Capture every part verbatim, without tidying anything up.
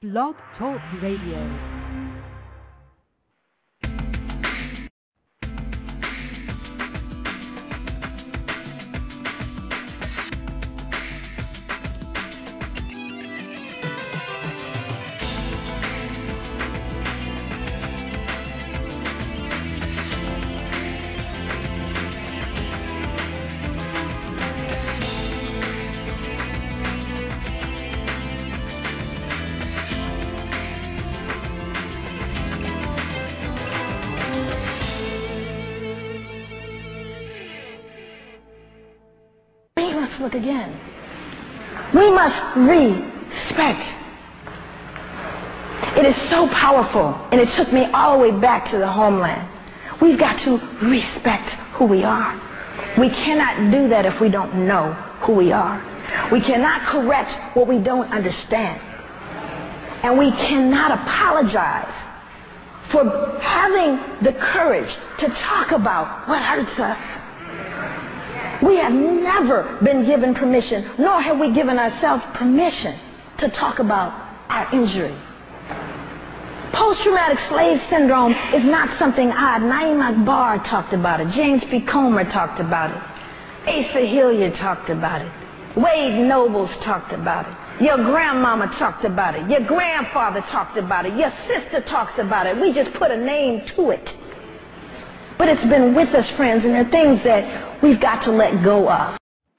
Blog Talk Radio. Look again. We must respect. It is so powerful, and it took me all the way back to the homeland. We've got to respect who we are. We cannot do that if we don't know who we are. We cannot correct what we don't understand. And we cannot apologize for having the courage to talk about what hurts us. We have never been given permission, nor have we given ourselves permission to talk about our injury. Post-traumatic slave syndrome is not something odd. Naeem Akbar talked about it. James P. Comer talked about it. Asa Hilliard talked about it. Wade Nobles talked about it. Your grandmama talked about it. Your grandfather talked about it. Your sister talks about it. We just put a name to it. But it's been with us, friends, and there are things that we've got to let go of.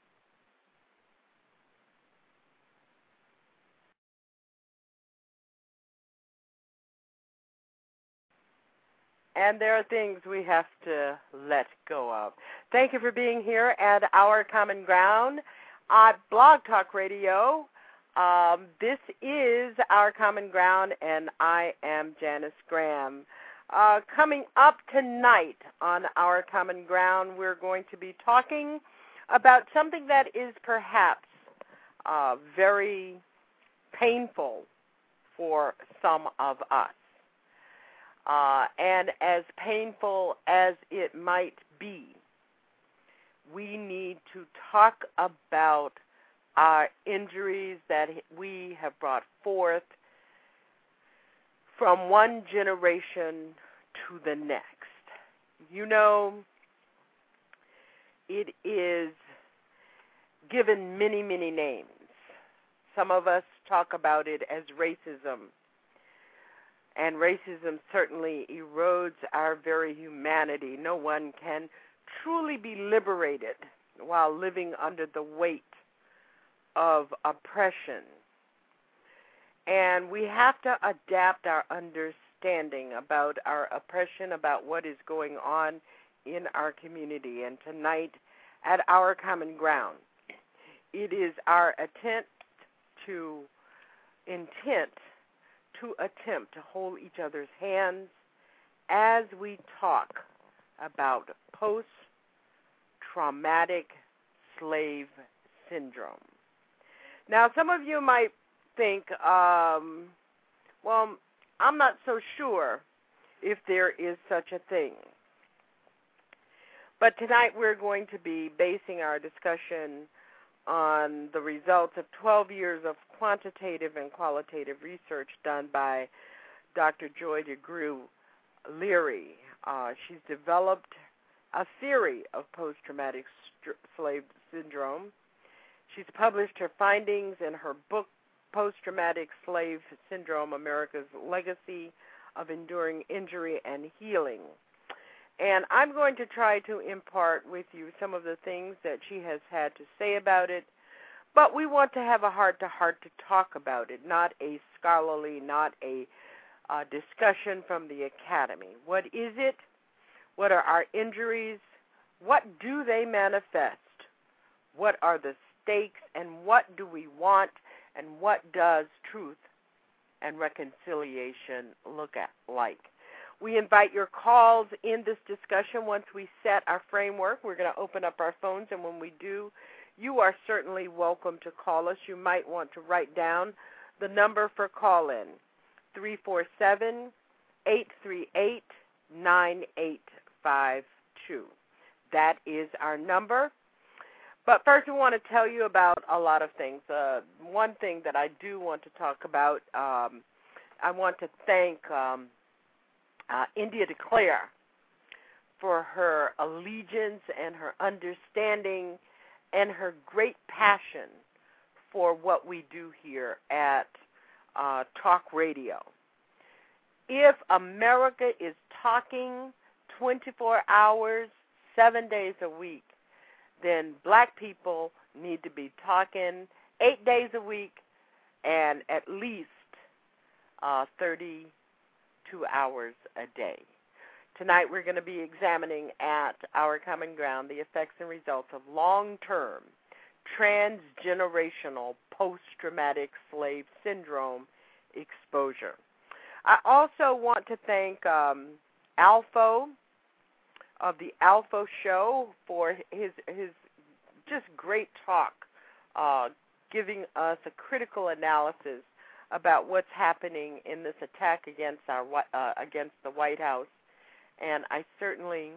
And there are things we have to let go of. Thank you for being here at Our Common Ground on Blog Talk Radio. Um, this is Our Common Ground, and I am Janice Graham. Uh, coming up tonight on Our Common Ground, we're going to be talking about something that is perhaps uh, very painful for some of us. Uh, and as painful as it might be, we need to talk about our injuries that we have brought forth from one generation to the next. You know, it is given many, many names. Some of us talk about it as racism, and racism certainly erodes our very humanity. No one can truly be liberated while living under the weight of oppression. And we have to adapt our understanding about our oppression, about what is going on in our community. And tonight, at Our Common Ground, it is our attempt to intent to attempt to hold each other's hands as we talk about post-traumatic slave syndrome. Now, some of you might think, um, well, I'm not so sure if there is such a thing. But tonight we're going to be basing our discussion on the results of twelve years of quantitative and qualitative research done by Doctor Joy DeGruy Leary. Uh, she's developed a theory of post-traumatic st- slave syndrome. She's published her findings in her book, Post-Traumatic Slave Syndrome, America's Legacy of Enduring Injury and Healing. And I'm going to try to impart with you some of the things that she has had to say about it, but we want to have a heart-to-heart to talk about it, not a scholarly, not a uh, discussion from the academy. What is it? What are our injuries? What do they manifest? What are the stakes, and what do we want? And what does truth and reconciliation look at like? We invite your calls in this discussion. Once we set our framework, we're going to open up our phones, and when we do, you are certainly welcome to call us. You might want to write down the number for call-in, three four seven, eight three eight, nine eight five two. That is our number. But first, we want to tell you about a lot of things. Uh, one thing that I do want to talk about um, I want to thank um, uh, India DeClaire for her allegiance and her understanding and her great passion for what we do here at uh, Talk Radio. If America is talking twenty-four hours, seven days a week, then black people need to be talking eight days a week and at least uh, thirty-two hours a day. Tonight we're going to be examining at Our Common Ground the effects and results of long-term transgenerational post-traumatic slave syndrome exposure. I also want to thank um, Alpho of the Alpho Show for his his just great talk, uh, giving us a critical analysis about what's happening in this attack against our uh, against the White House. And I certainly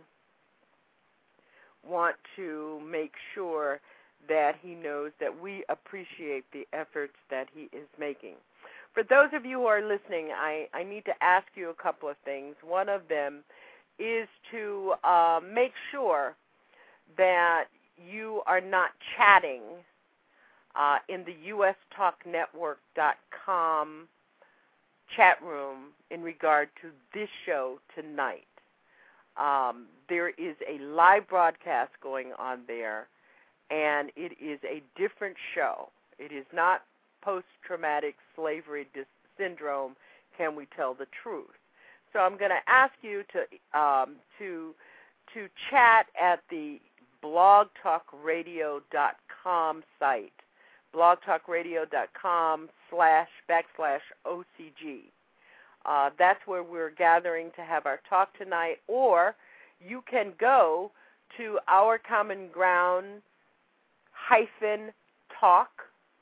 want to make sure that he knows that we appreciate the efforts that he is making. For those of you who are listening, I, I need to ask you a couple of things. One of them is to uh, make sure that you are not chatting uh, in the U S talk network dot com chat room in regard to this show tonight. Um, there is a live broadcast going on there, and it is a different show. It is not post-traumatic slavery dis- syndrome, can we tell the truth? So I'm going to ask you to um, to to chat at the blog talk radio dot com site, blog talk radio dot com slash backslash O C G. Uh, that's where we're gathering to have our talk tonight, or you can go to Our Common Ground hyphen talk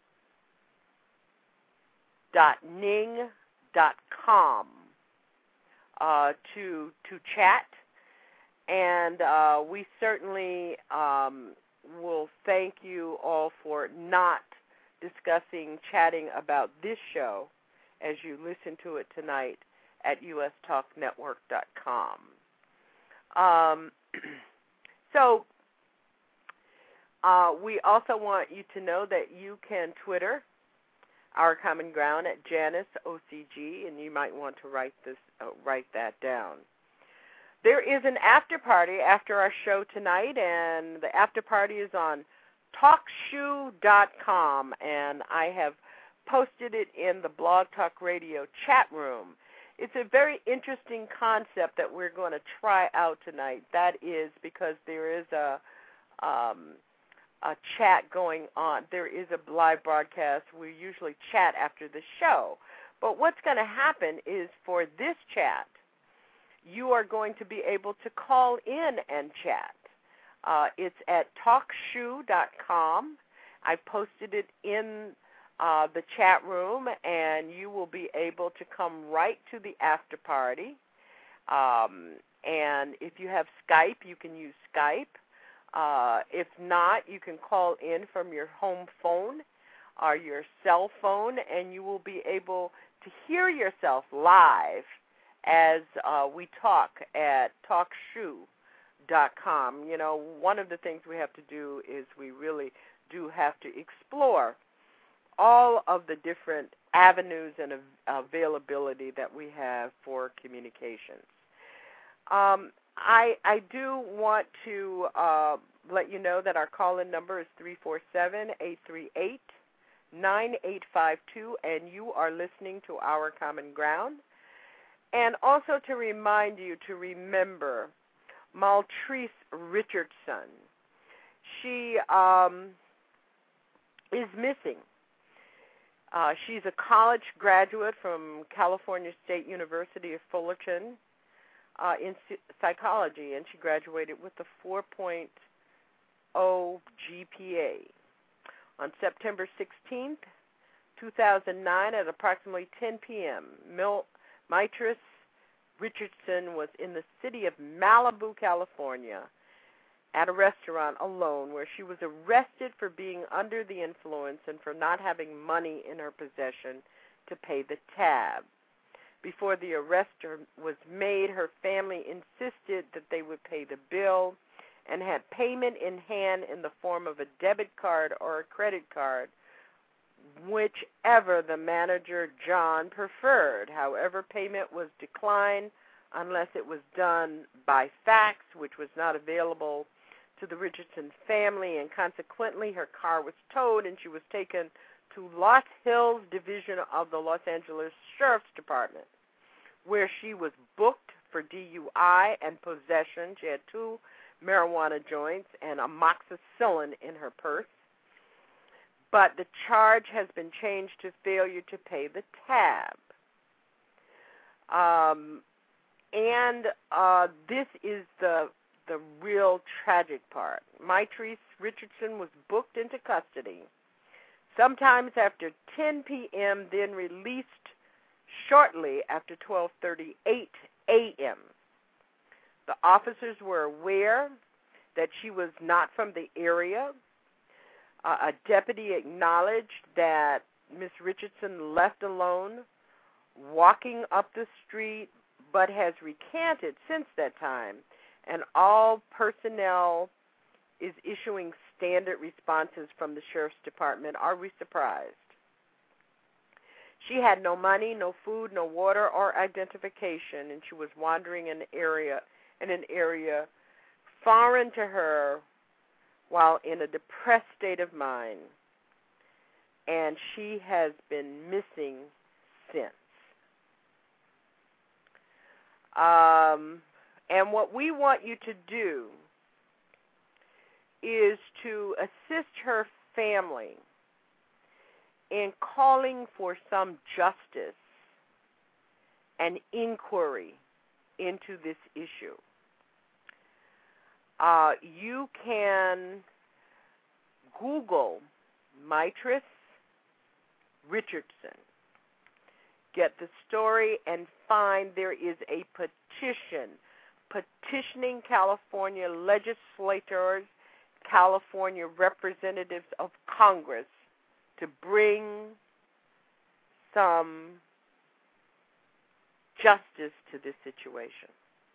dot ning dot com uh, to to chat, and uh, we certainly um, will thank you all for not discussing, chatting about this show as you listen to it tonight at U S talk network dot com. Um, so uh, we also want you to know that you can Twitter Our Common Ground at Janice O C G, and you might want to write this, uh, write that down. There is an after party after our show tonight, and the after party is on talk shoe dot com, and I have posted it in the Blog Talk Radio chat room. It's a very interesting concept that we're going to try out tonight. That is because there is a um, a chat going on. There is a live broadcast. We usually chat after the show. But what's going to happen is for this chat, you are going to be able to call in and chat. Uh, it's at talk shoe dot com. I posted it in Uh, the chat room, and you will be able to come right to the after party. Um, and if you have Skype, you can use Skype. Uh, if not, you can call in from your home phone or your cell phone, and you will be able to hear yourself live as uh, we talk at talk shoe dot com. You know, one of the things we have to do is we really do have to explore all of the different avenues and availability that we have for communications. Um, I, I do want to uh, let you know that our call-in number is three four seven, eight three eight, nine eight five two, and you are listening to Our Common Ground. And also to remind you to remember Maltrice Richardson. She um, is missing. Uh, she's a college graduate from California State University of Fullerton uh, in psychology, and she graduated with a four point oh G P A. On September sixteenth, two thousand nine, at approximately ten p.m., Mil- Maltrice Richardson was in the city of Malibu, California, at a restaurant alone, where she was arrested for being under the influence and for not having money in her possession to pay the tab. Before the arrest was made, her family insisted that they would pay the bill and had payment in hand in the form of a debit card or a credit card, whichever the manager, John, preferred. However, payment was declined unless it was done by fax, which was not available to the Richardson family, and consequently her car was towed and she was taken to Los Hills Division of the Los Angeles Sheriff's Department, where she was booked for D U I and possession. She had two marijuana joints and amoxicillin in her purse. But the charge has been changed to failure to pay the tab. Um, and uh, this is the the real tragic part. Mitrice Richardson was booked into custody sometimes after ten p.m., then released shortly after twelve thirty-eight a.m. The officers were aware that she was not from the area. Uh, a deputy acknowledged that Miss Richardson left alone, walking up the street, but has recanted since that time, and all personnel is issuing standard responses from the Sheriff's Department. Are we surprised? She had no money, no food, no water, or identification, and she was wandering in an area in an area foreign to her while in a depressed state of mind, and she has been missing since. Um, and what we want you to do is to assist her family in calling for some justice and inquiry into this issue. Uh, you can Google Mitrice Richardson, get the story, and find there is a petition petitioning California legislators, California representatives of Congress to bring some justice to this situation.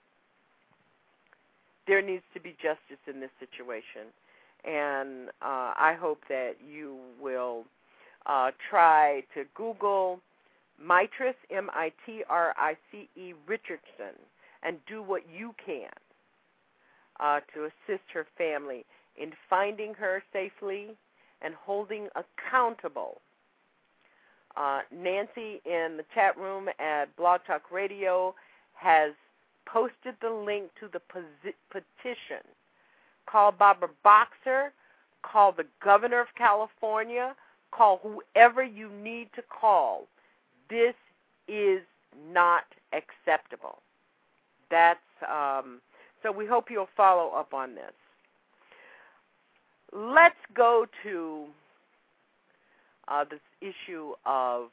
There needs to be justice in this situation, and uh, I hope that you will uh, try to Google Mitrice, M I T R I C E, Richardson, and do what you can uh, to assist her family in finding her safely and holding accountable. Uh, Nancy in the chat room at Blog Talk Radio has posted the link to the posi- petition. Call Barbara Boxer, call the governor of California, call whoever you need to call. This is not acceptable. That's um, so we hope you'll follow up on this. Let's go to uh, this issue of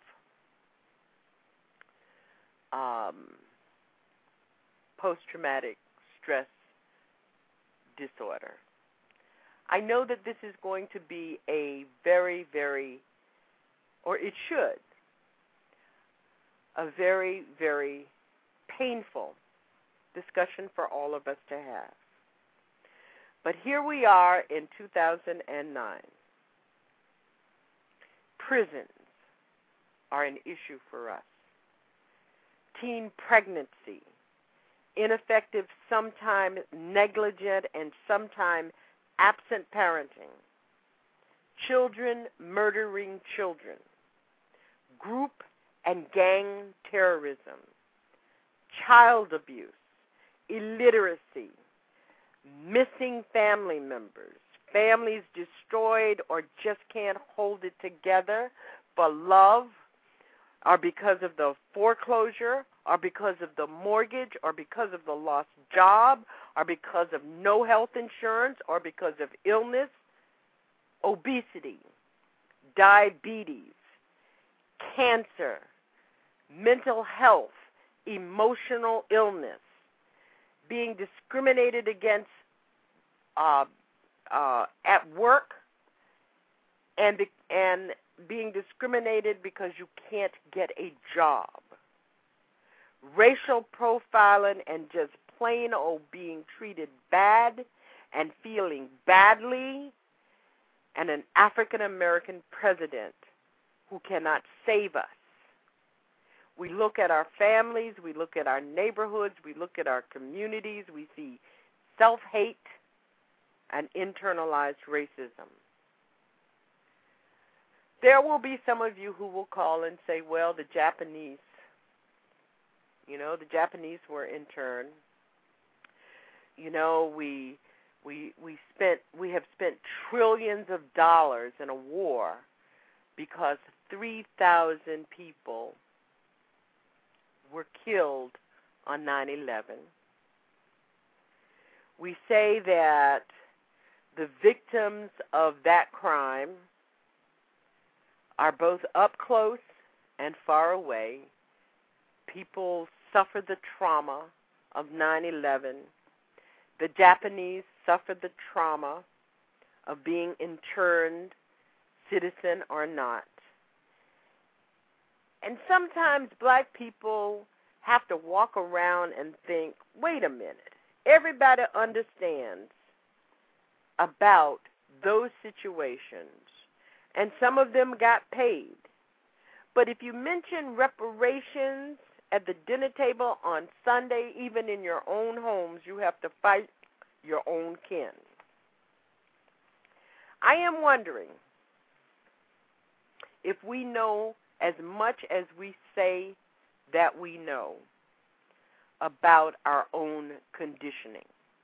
um, post-traumatic stress disorder. I know that this is going to be a very, very, or it should, a very, very painful discussion for all of us to have. But here we are in two thousand nine. Prisons are an issue for us. Teen pregnancy, ineffective, sometimes negligent, and sometimes absent parenting, children murdering children, group and gang terrorism, child abuse, illiteracy, missing family members, families destroyed or just can't hold it together for love, or because of the foreclosure, or because of the mortgage, or because of the lost job, or because of no health insurance, or because of illness, obesity, diabetes, cancer, mental health, emotional illness, being discriminated against uh, uh, at work, and be, and being discriminated because you can't get a job. racial profiling, and just plain old being treated bad and feeling badly, and an African-American president who cannot save us. We look at our families, we look at our neighborhoods, we look at our communities, we see self-hate and internalized racism. There will be some of you who will call and say, well, the Japanese, you know, the Japanese were interned. You know, we we we spent we have spent trillions of dollars in a war because three thousand people were killed on nine eleven. We say that the victims of that crime are both up close and far away. People suffered the trauma of nine eleven. The Japanese suffered the trauma of being interned, citizen or not. And sometimes black people have to walk around and think, wait a minute, everybody understands about those situations, and some of them got paid. But if you mention reparations at the dinner table on Sunday, even in your own homes, you have to fight your own kin. I am wondering if we know as much as we say that we know about our own conditioning.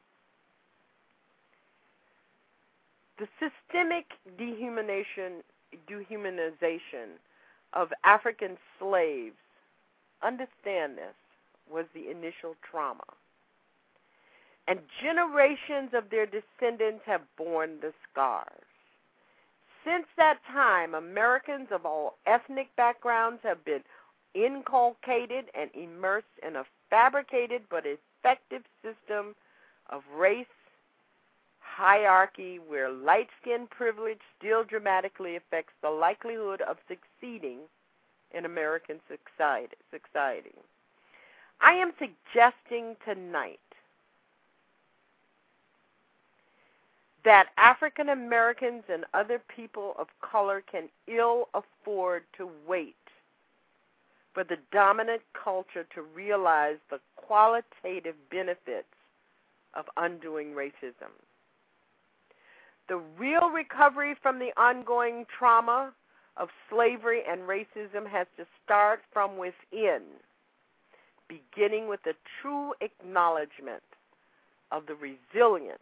The systemic dehumanization, dehumanization of African slaves, understand this, was the initial trauma. And generations of their descendants have borne the scars. Since that time, Americans of all ethnic backgrounds have been inculcated and immersed in a fabricated but effective system of race hierarchy where light-skin privilege still dramatically affects the likelihood of succeeding in American society. I am suggesting tonight that African Americans and other people of color can ill afford to wait for the dominant culture to realize the qualitative benefits of undoing racism. The real recovery from the ongoing trauma of slavery and racism has to start from within, beginning with the true acknowledgement of the resilience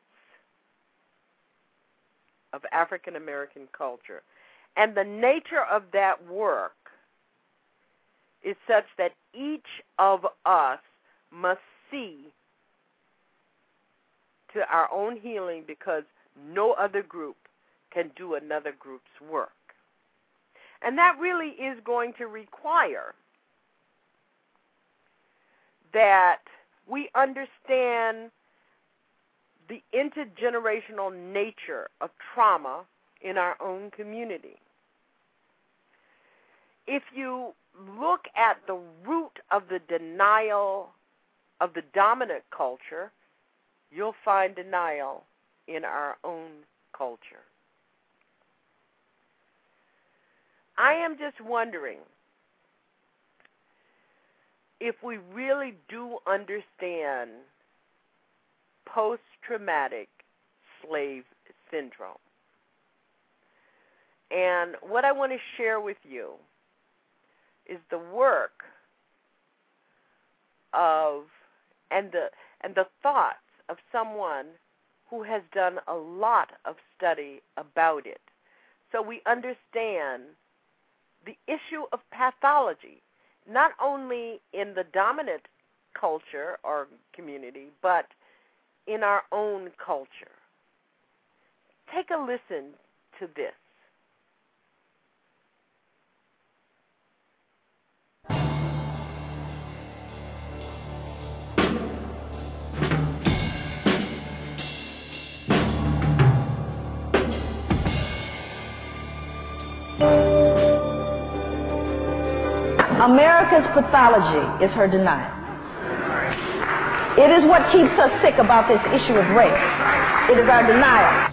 of African American culture. And the nature of that work is such that each of us must see to our own healing, because no other group can do another group's work. And that really is going to require that we understand the intergenerational nature of trauma in our own community. If you look at the root of the denial of the dominant culture, you'll find denial in our own culture. I am just wondering if we really do understand post-traumatic slave syndrome. And what I want to share with you is the work of and the and the thoughts of someone who has done a lot of study about it, so we understand the issue of pathology, not only in the dominant culture or community, but in our own culture. Take a listen to this. America's pathology is her denial. It is what keeps us sick about this issue of race. It is our denial.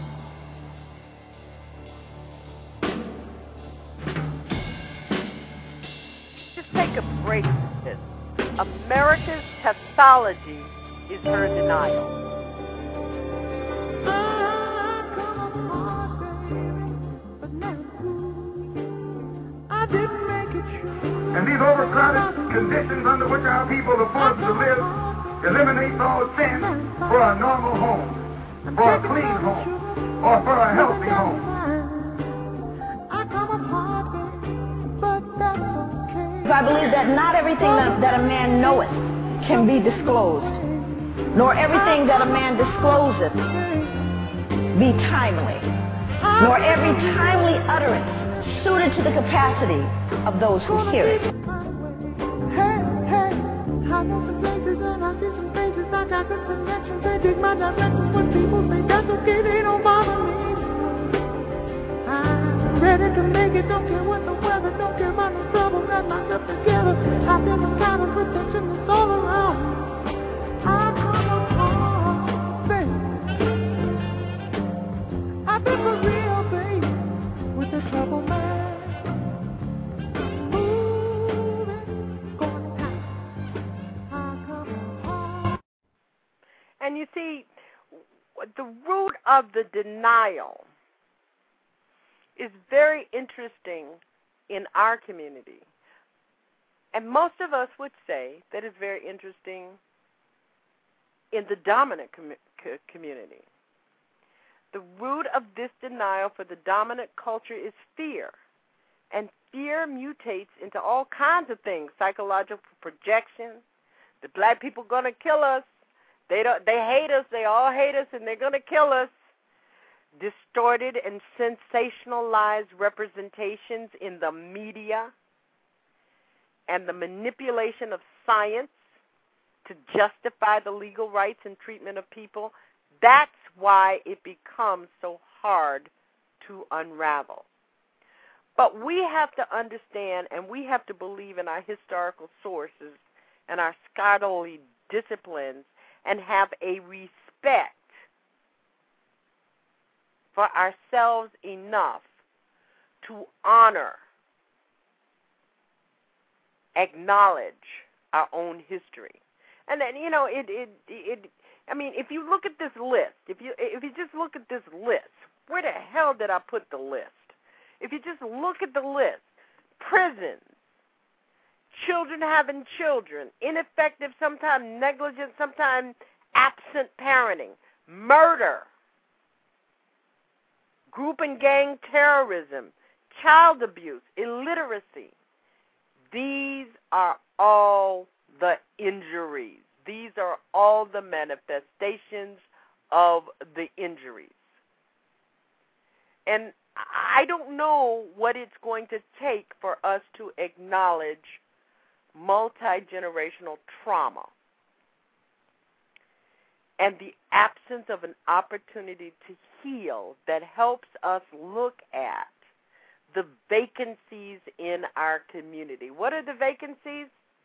Just take a break with this. America's pathology is her denial. And these overcrowded conditions under which our people are forced to live eliminates all sin for a normal home, for a clean home, or for a healthy home. I believe that not everything that, that a man knoweth can be disclosed, nor everything that a man discloseth be timely, nor every timely utterance suited to the capacity of those who hear it. Hey, hey, I know some places and I see some faces. I got good connections, they dig my directions. When people say that's okay, they don't bother me. I'm ready to make it, don't care what the weather, don't care about no trouble, got myself together. I feel the kind of protection that's all around me. I come apart, baby. I feel for real, baby, with the trouble man. And you see, the root of the denial is very interesting in our community. And most of us would say that it's very interesting in the dominant com- community. The root of this denial for the dominant culture is fear. And fear mutates into all kinds of things, psychological projection, that black people are going to kill us. They don't. They hate us. They all hate us, and they're going to kill us. Distorted and sensationalized representations in the media and the manipulation of science to justify the legal rights and treatment of people. That's why it becomes so hard to unravel. But we have to understand and we have to believe in our historical sources and our scholarly disciplines and have a respect for ourselves enough to honor, acknowledge our own history. And then, you know, it, it, it, I mean, if you look at this list, if you, if you just look at this list, where the hell did I put the list? If you just look at the list, prisons, children having children, ineffective, sometimes negligent, sometimes absent parenting, murder, group and gang terrorism, child abuse, illiteracy. These are all the injuries. These are all the manifestations of the injuries. And I don't know what it's going to take for us to acknowledge multi-generational trauma and the absence of an opportunity to heal that helps us look at the vacancies in our community. What are the vacancies?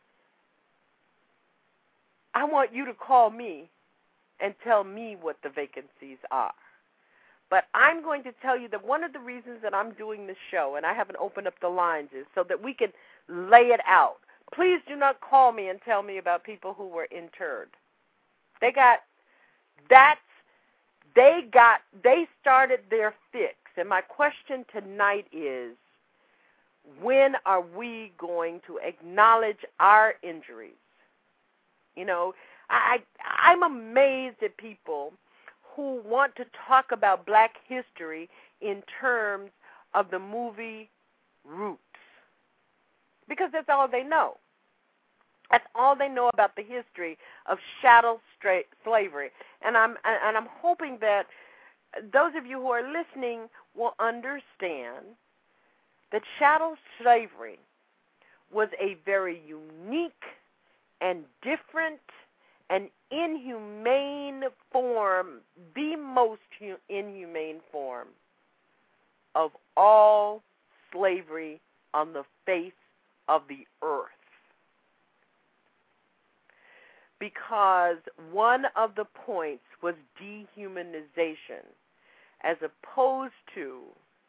I want you to call me and tell me what the vacancies are. But I'm going to tell you that one of the reasons that I'm doing this show, and I haven't opened up the lines, is so that we can lay it out. Please do not call me and tell me about people who were interred. They got, that's, they got, they started their fix. And my question tonight is, when are we going to acknowledge our injuries? You know, I, I'm amazed at people who want to talk about black history in terms of the movie Roots, because that's all they know. That's all they know about the history of chattel slavery. And I'm and I'm hoping that those of you who are listening will understand that chattel slavery was a very unique and different and inhumane form, the most hu- inhumane form of all slavery on the face of the earth. because one of the points was dehumanization, as opposed to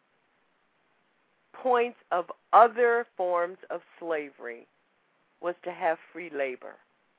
points of other forms of slavery was to have free labor.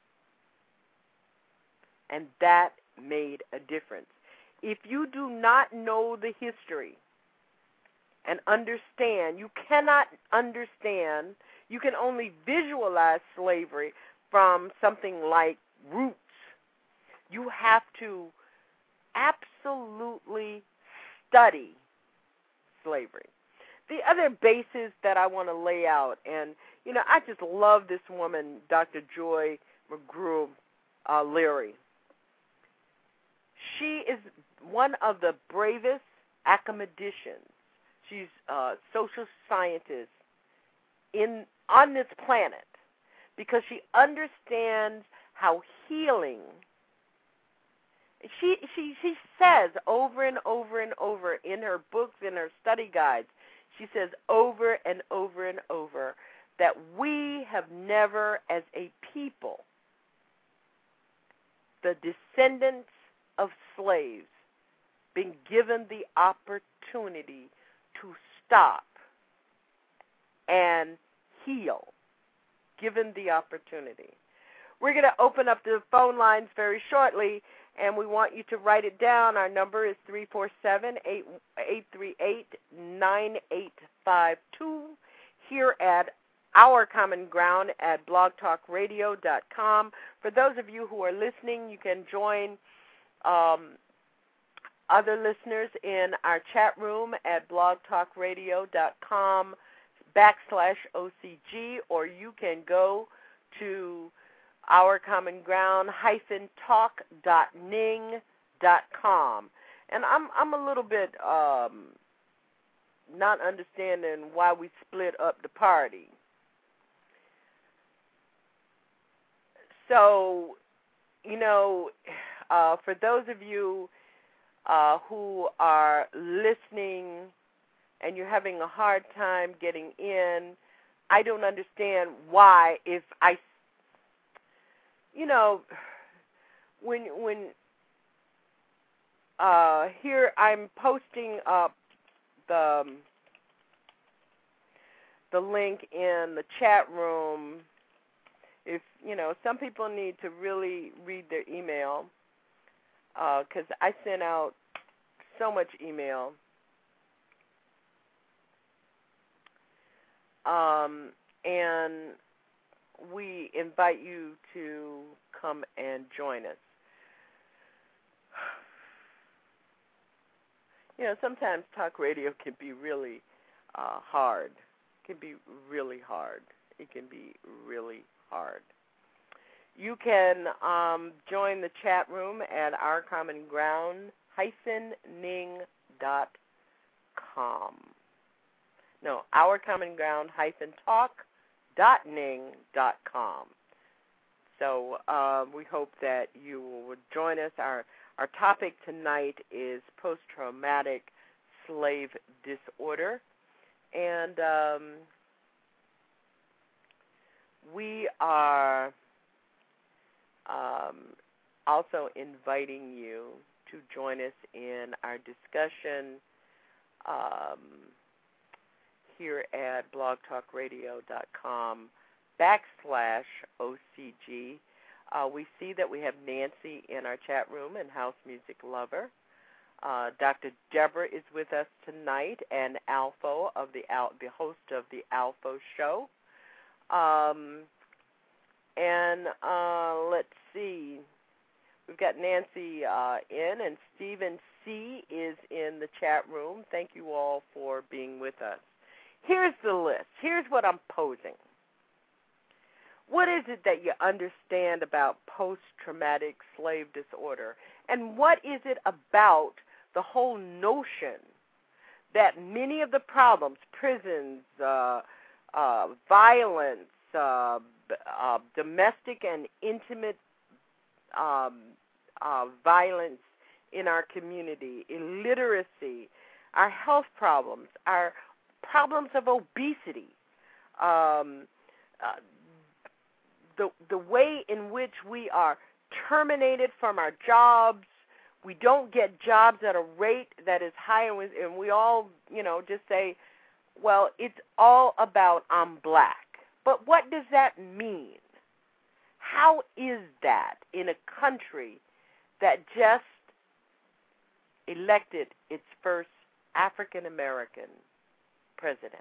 And that made a difference. If you do not know the history and understand, you cannot understand, you can only visualize slavery from something like Roots. You have to absolutely study slavery. The other basis that I want to lay out, and, you know, I just love this woman, Doctor Joy McGrew uh, Leary. She is one of the bravest academicians. She's a social scientist in on this planet because she understands how healing. She she she says over and over and over in her books, in her study guides, she says over and over and over that we have never, as a people, the descendants of slaves, been given the opportunity to stop and heal, given the opportunity. We're going to open up the phone lines very shortly, and we want you to write it down. Our number is three four seven, eight three eight, nine eight five two here at Our Common Ground at blog talk radio dot com. For those of you who are listening, you can join um, other listeners in our chat room at blog talk radio dot com backslash O C G, or you can go to Our Common Ground hyphen talk dot ning dot com. And I'm I'm a little bit um, not understanding why we split up the party. So, you know, uh, for those of you uh, who are listening and you're having a hard time getting in, I don't understand why if I, you know, when, when uh, here I'm posting up the, the link in the chat room. If, you know, some people need to really read their email because uh, I sent out so much email. Um, and we invite you to come and join us. You know, sometimes talk radio can be really uh, hard. It can be really hard. It can be really hard. You can um, join the chat room at our common ground hyphen ning dot com. No, our common ground hyphen talk dot ning dot com. So uh, we hope that you will join us. Our our topic tonight is post-traumatic slave disorder, and um, we are um, also inviting you to join us in our discussion um, here at blog talk radio dot com backslash O C G. Uh, we see that we have Nancy in our chat room and House Music Lover. Uh, Doctor Deborah is with us tonight, and Alpha of the Al- the host of the Alpha Show. Um, and uh, let's see, we've got Nancy uh, in, and Stephen C. is in the chat room. Thank you all for being with us. Here's the list. Here's what I'm posing. What is it that you understand about post-traumatic slave disorder? And what is it about the whole notion that many of the problems, prisons, uh, uh, violence, uh, uh, domestic and intimate um, uh, violence in our community, illiteracy, our health problems, our problems of obesity, um, uh, the the way in which we are terminated from our jobs. We don't get jobs at a rate that is high, and we, and we all, you know, just say, well, it's all about I'm black. But what does that mean? How is that in a country that just elected its first African-American president?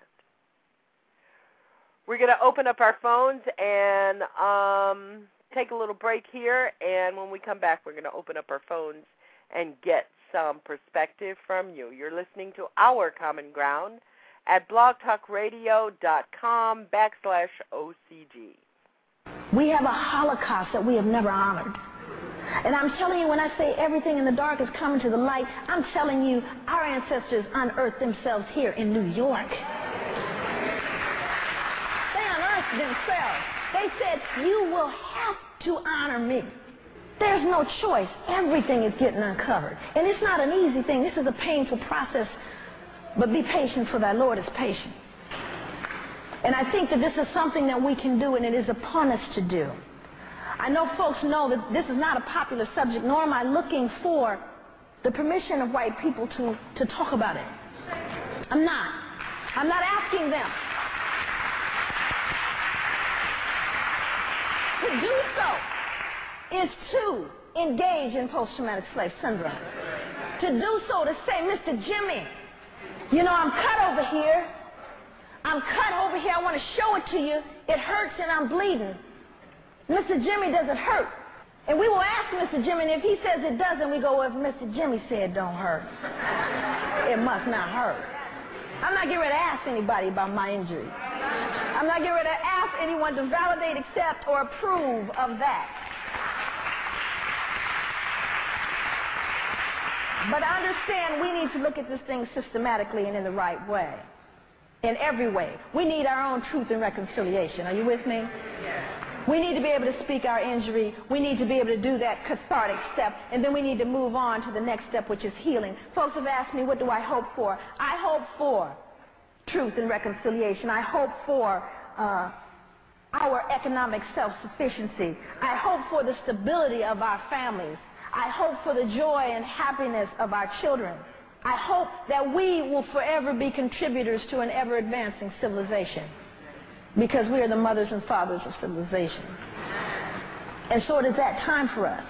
We're going to open up our phones and um, take a little break here, and when we come back, we're going to open up our phones and get some perspective from you. You're listening to Our Common Ground at blogtalkradio.com backslash OCG. We have a Holocaust that we have never honored. And I'm telling you, when I say everything in the dark is coming to the light, I'm telling you our ancestors unearthed themselves here in New York. They unearthed themselves. They said, you will have to honor me. There's no choice. Everything is getting uncovered. And it's not an easy thing. This is a painful process. But be patient, for thy Lord is patient. And I think that this is something that we can do, and it is upon us to do. I know folks know that this is not a popular subject, nor am I looking for the permission of white people to, to talk about it. I'm not. I'm not asking them to do so. Is to engage in post-traumatic slave syndrome. To do so, to say, Mister Jimmy, you know, I'm cut over here. I'm cut over here. I want to show it to you. It hurts and I'm bleeding. Mister Jimmy, does it hurt? And we will ask Mister Jimmy, and if he says it doesn't, we go, well, if Mister Jimmy said it don't hurt, it must not hurt. I'm not getting ready to ask anybody about my injury. I'm not getting ready to ask anyone to validate, accept, or approve of that. But I understand we need to look at this thing systematically and in the right way, in every way. We need our own truth and reconciliation. Are you with me? We need to be able to speak our injury. We need to be able to do that cathartic step, and then we need to move on to the next step, which is healing. Folks have asked me, what do I hope for? I hope for truth and reconciliation. I hope for uh, our economic self-sufficiency. I hope for the stability of our families. I hope for the joy and happiness of our children. I hope that we will forever be contributors to an ever-advancing civilization, because we are the mothers and fathers of civilization. And so it is that time for us.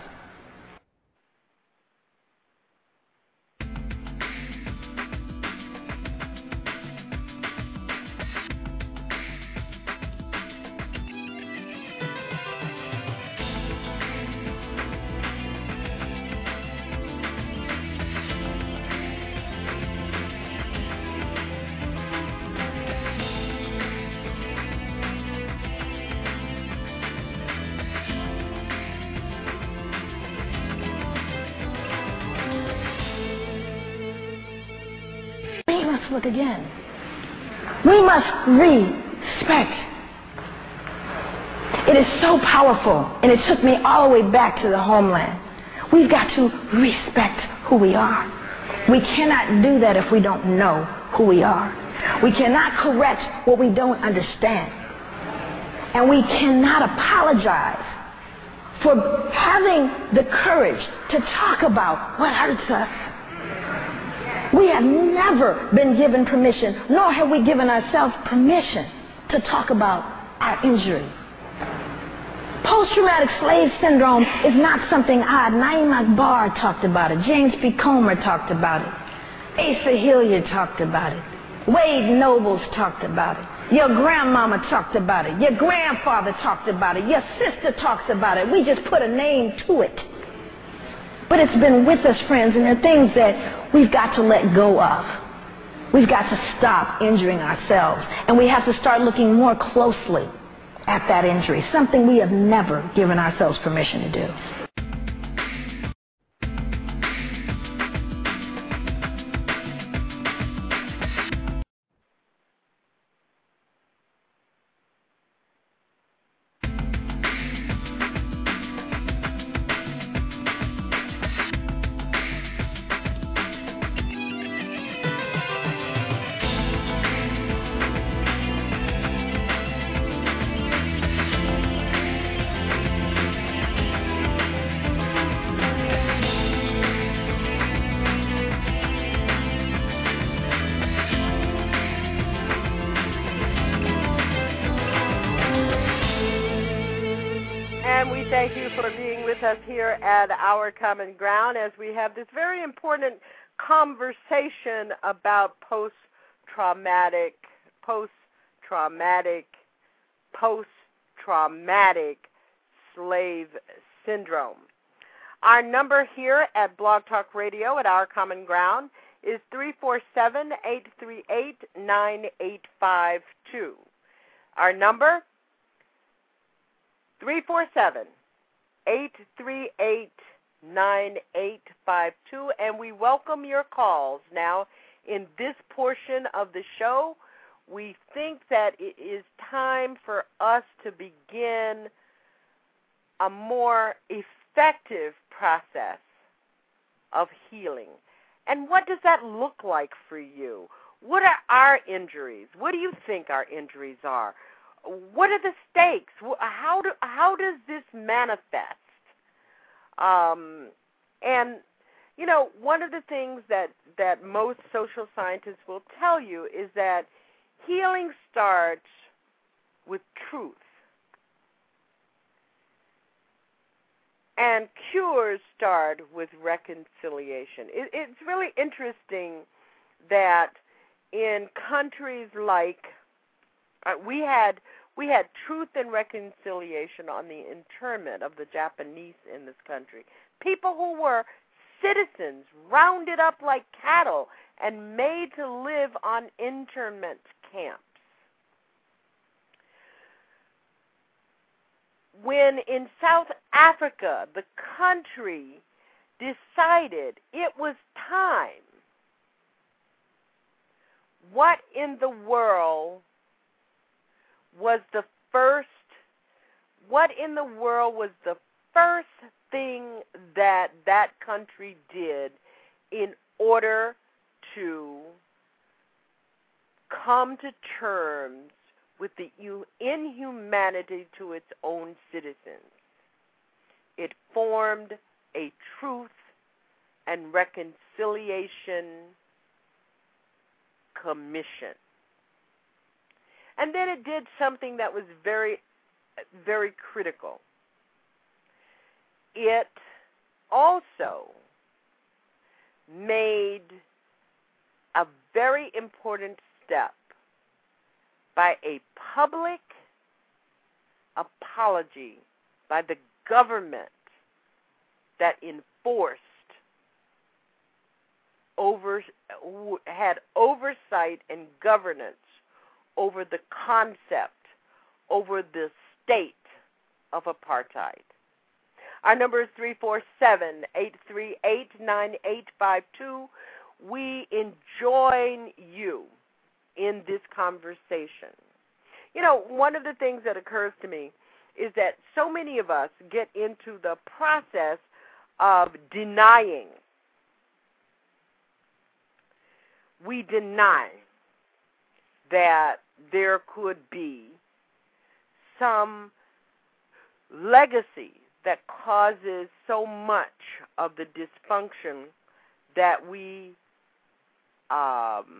Look again. We must respect. It is so powerful, and it took me all the way back to the homeland. We've got to respect who we are. We cannot do that if we don't know who we are. We cannot correct what we don't understand. And we cannot apologize for having the courage to talk about what hurts us. We have never been given permission, nor have we given ourselves permission to talk about our injury. Post-traumatic slave syndrome is not something odd. Naim Akbar talked about it. James P. Comer talked about it. Asa Hilliard talked about it. Wade Nobles talked about it. Your grandmama talked about it. Your grandfather talked about it. Your sister talks about it. We just put a name to it. But it's been with us, friends, and there are things that we've got to let go of. We've got to stop injuring ourselves, and we have to start looking more closely at that injury, something we have never given ourselves permission to do. And we thank you for being with us here at Our Common Ground as we have this very important conversation about post-traumatic, post-traumatic, post-traumatic slave syndrome. Our number here at Blog Talk Radio at Our Common Ground is three four seven, eight three eight, nine eight five two. Our number, three four seven, eight three eight, nine eight five two, and we welcome your calls. Now, in this portion of the show, we think that it is time for us to begin a more effective process of healing. And what does that look like for you? What are our injuries? What do you think our injuries are? What are the stakes? How do how does this manifest? Um, and you know, one of the things that that most social scientists will tell you is that healing starts with truth, and cures start with reconciliation. It, it's really interesting that in countries like uh, we had we had truth and reconciliation on the internment of the Japanese in this country. People who were citizens rounded up like cattle and made to live on internment camps. When in South Africa, the country decided it was time, what in the world was the first, what in the world was the first thing that that country did in order to come to terms with the inhumanity to its own citizens? It formed a truth and reconciliation commission. And then it did something that was very, very critical. It also made a very important step by a public apology by the government that enforced, over, had oversight and governance over the concept, over the state of apartheid. Our number is three four seven, eight three eight, nine eight five two. We enjoin you in this conversation. You know, one of the things that occurs to me is that so many of us get into the process of denying. We deny that there could be some legacy that causes so much of the dysfunction that we um,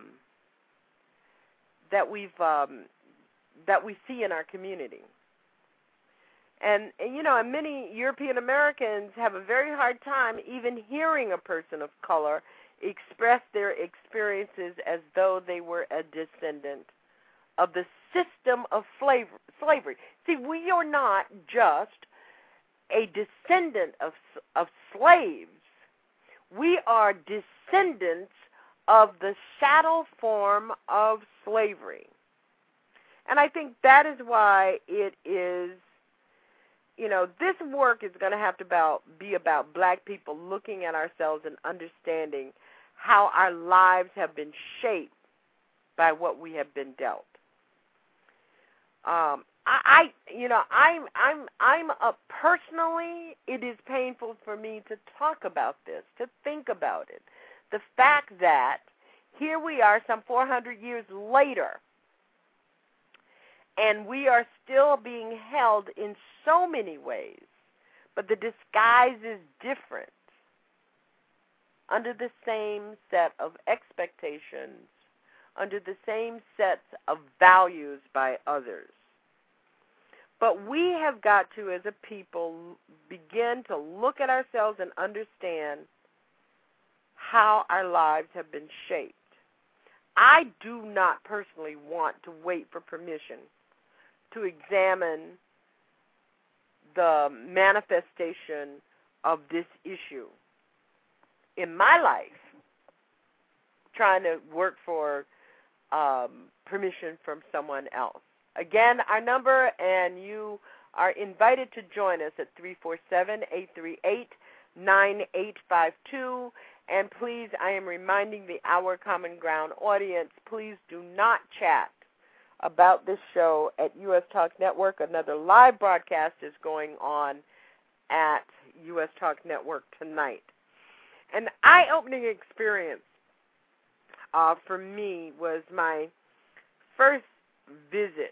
that we've um, that we see in our community. And, and you know, and many European Americans have a very hard time even hearing a person of color express their experiences as though they were a descendant of the system of slavery. See, we are not just a descendant of of slaves. We are descendants of the chattel form of slavery. And I think that is why it is, you know, this work is going to have to about, be about black people looking at ourselves and understanding how our lives have been shaped by what we have been dealt. Um, I, I, you know, I'm, I'm, I'm a, personally, it is painful for me to talk about this, to think about it. The fact that here we are some four hundred years later, and we are still being held in so many ways, but the disguise is different, under the same set of expectations, under the same sets of values by others. But we have got to, as a people, begin to look at ourselves and understand how our lives have been shaped. I do not personally want to wait for permission to examine the manifestation of this issue in my life, trying to work for um, permission from someone else. Again, our number, and you are invited to join us at three four seven, eight three eight, nine eight five two. And please, I am reminding the Our Common Ground audience, please do not chat about this show at U S Talk Network. Another live broadcast is going on at U S Talk Network tonight. An eye-opening experience uh, for me was my first visit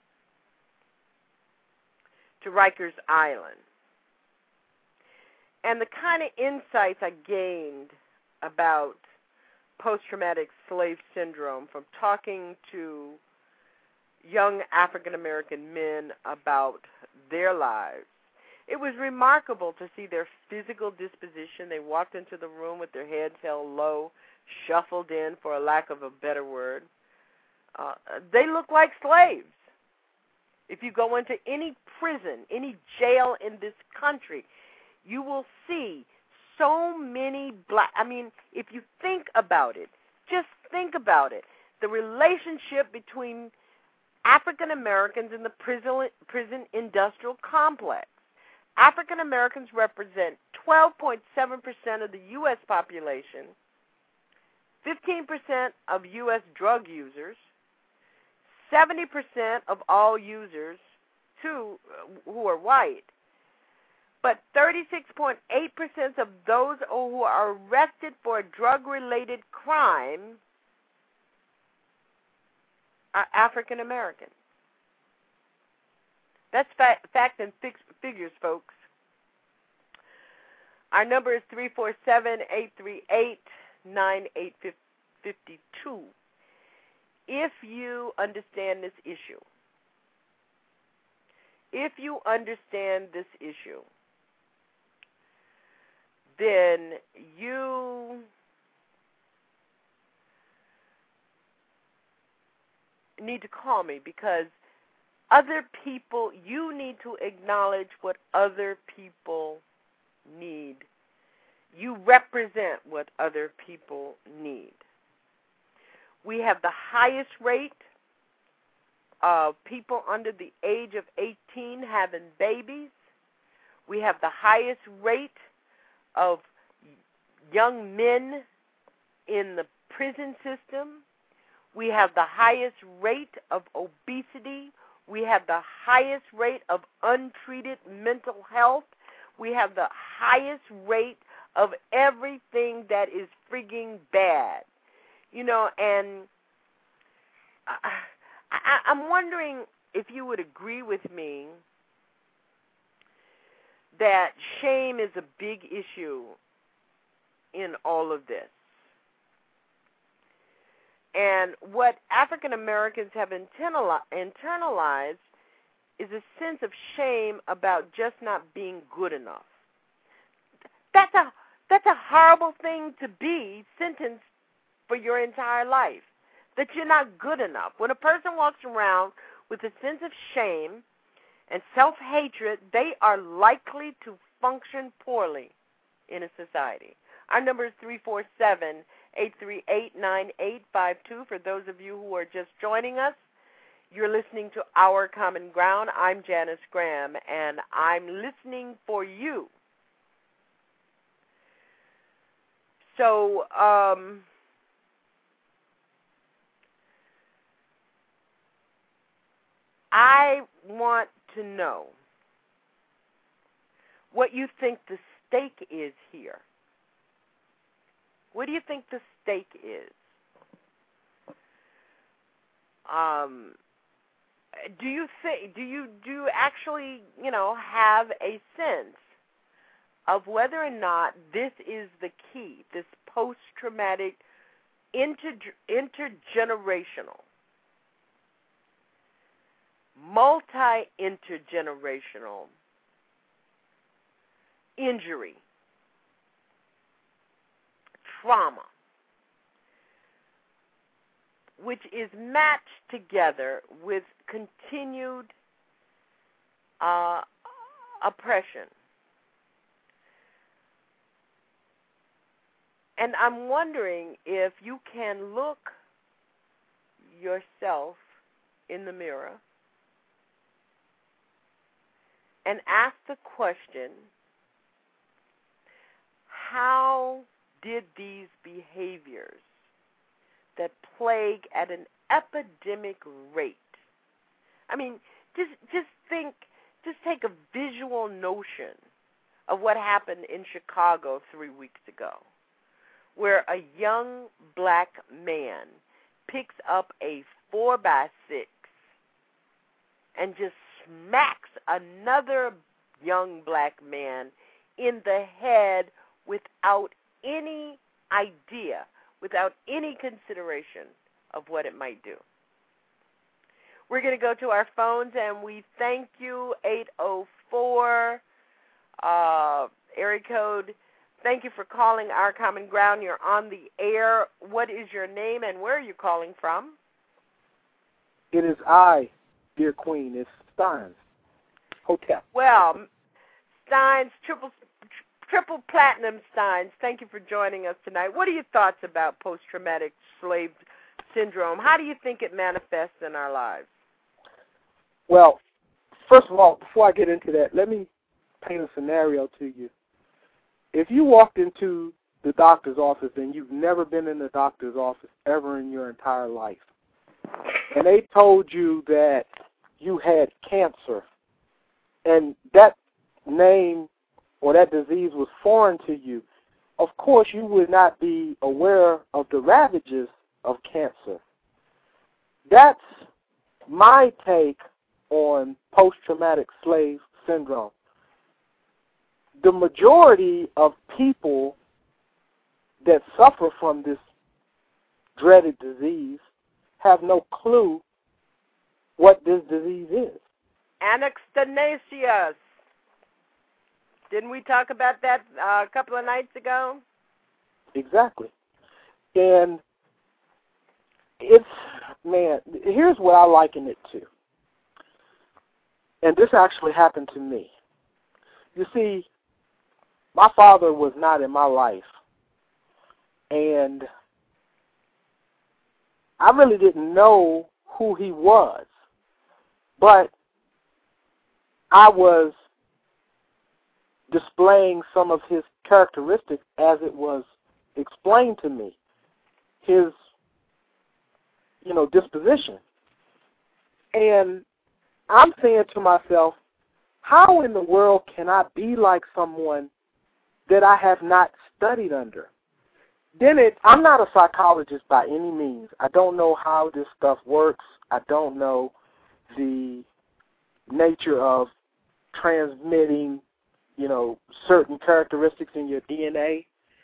to Rikers Island. And the kind of insights I gained about post-traumatic slave syndrome from talking to young African-American men about their lives, it was remarkable to see their physical disposition. They walked into the room with their heads held low, shuffled in, for a lack of a better word. Uh, they look like slaves. If you go into any prison, any jail in this country, you will see so many black, I mean, if you think about it, just think about it, the relationship between African Americans in the prison, prison industrial complex. African Americans represent twelve point seven percent of the U S population, fifteen percent of U S drug users, seventy percent of all users, too, who are white. But thirty-six point eight percent of those who are arrested for a drug-related crime are African American. That's fact, fact and fix, figures, folks. Our number is three four seven, eight three eight, nine eight five two. If you understand this issue, if you understand this issue, then you need to call me, because other people, you need to acknowledge what other people need. You represent what other people need. We have the highest rate of people under the age of eighteen having babies. We have the highest rate of young men in the prison system. We have the highest rate of obesity. We have the highest rate of untreated mental health. We have the highest rate of everything that is frigging bad. You know, and I, I, I'm wondering if you would agree with me that shame is a big issue in all of this. And what African Americans have internalized is a sense of shame about just not being good enough. That's a that's a horrible thing to be sentenced for your entire life, that you're not good enough. When a person walks around with a sense of shame and self-hatred, they are likely to function poorly in a society. Our number is three four seven, eight three eight, nine eight five two. For those of you who are just joining us, you're listening to Our Common Ground. I'm Janice Graham, and I'm listening for you. So, um, I want to know what you think the stake is here. What do you think the stake is? Um, do you think? Do you do you actually, you know, have a sense of whether or not this is the key? This post-traumatic, inter intergenerational multi-intergenerational injury, trauma, which is matched together with continued uh, oppression. And I'm wondering if you can look yourself in the mirror and ask the question, how did these behaviors that plague at an epidemic rate, I mean, just just think, just take a visual notion of what happened in Chicago three weeks ago, where a young black man picks up a four by six and just smacks another young black man in the head without any idea, without any consideration of what it might do. We're going to go to our phones, and we thank you, eight oh four, uh, area code. Thank you for calling Our Common Ground. You're on the air. What is your name, and where are you calling from? It is I, dear Queen. It's Steins Hotel. Well, Steins, triple triple platinum Steins, thank you for joining us tonight. What are your thoughts about post-traumatic slave syndrome? How do you think it manifests in our lives? Well, first of all, before I get into that, let me paint a scenario to you. If you walked into the doctor's office and you've never been in the doctor's office ever in your entire life, and they told you that you had cancer, and that name or that disease was foreign to you, of course you would not be aware of the ravages of cancer. That's my take on post-traumatic slave syndrome. The majority of people that suffer from this dreaded disease have no clue what this disease is. Anaxthanasius. Didn't we talk about that uh, a couple of nights ago? Exactly. And it's, man, here's what I liken it to. And this actually happened to me. You see, my father was not in my life. And I really didn't know who he was. But I was displaying some of his characteristics as it was explained to me. His, you know, disposition. And I'm saying to myself, how in the world can I be like someone that I have not studied under? Then it, I'm not a psychologist by any means. I don't know how this stuff works. I don't know the nature of transmitting, you know, certain characteristics in your D N A.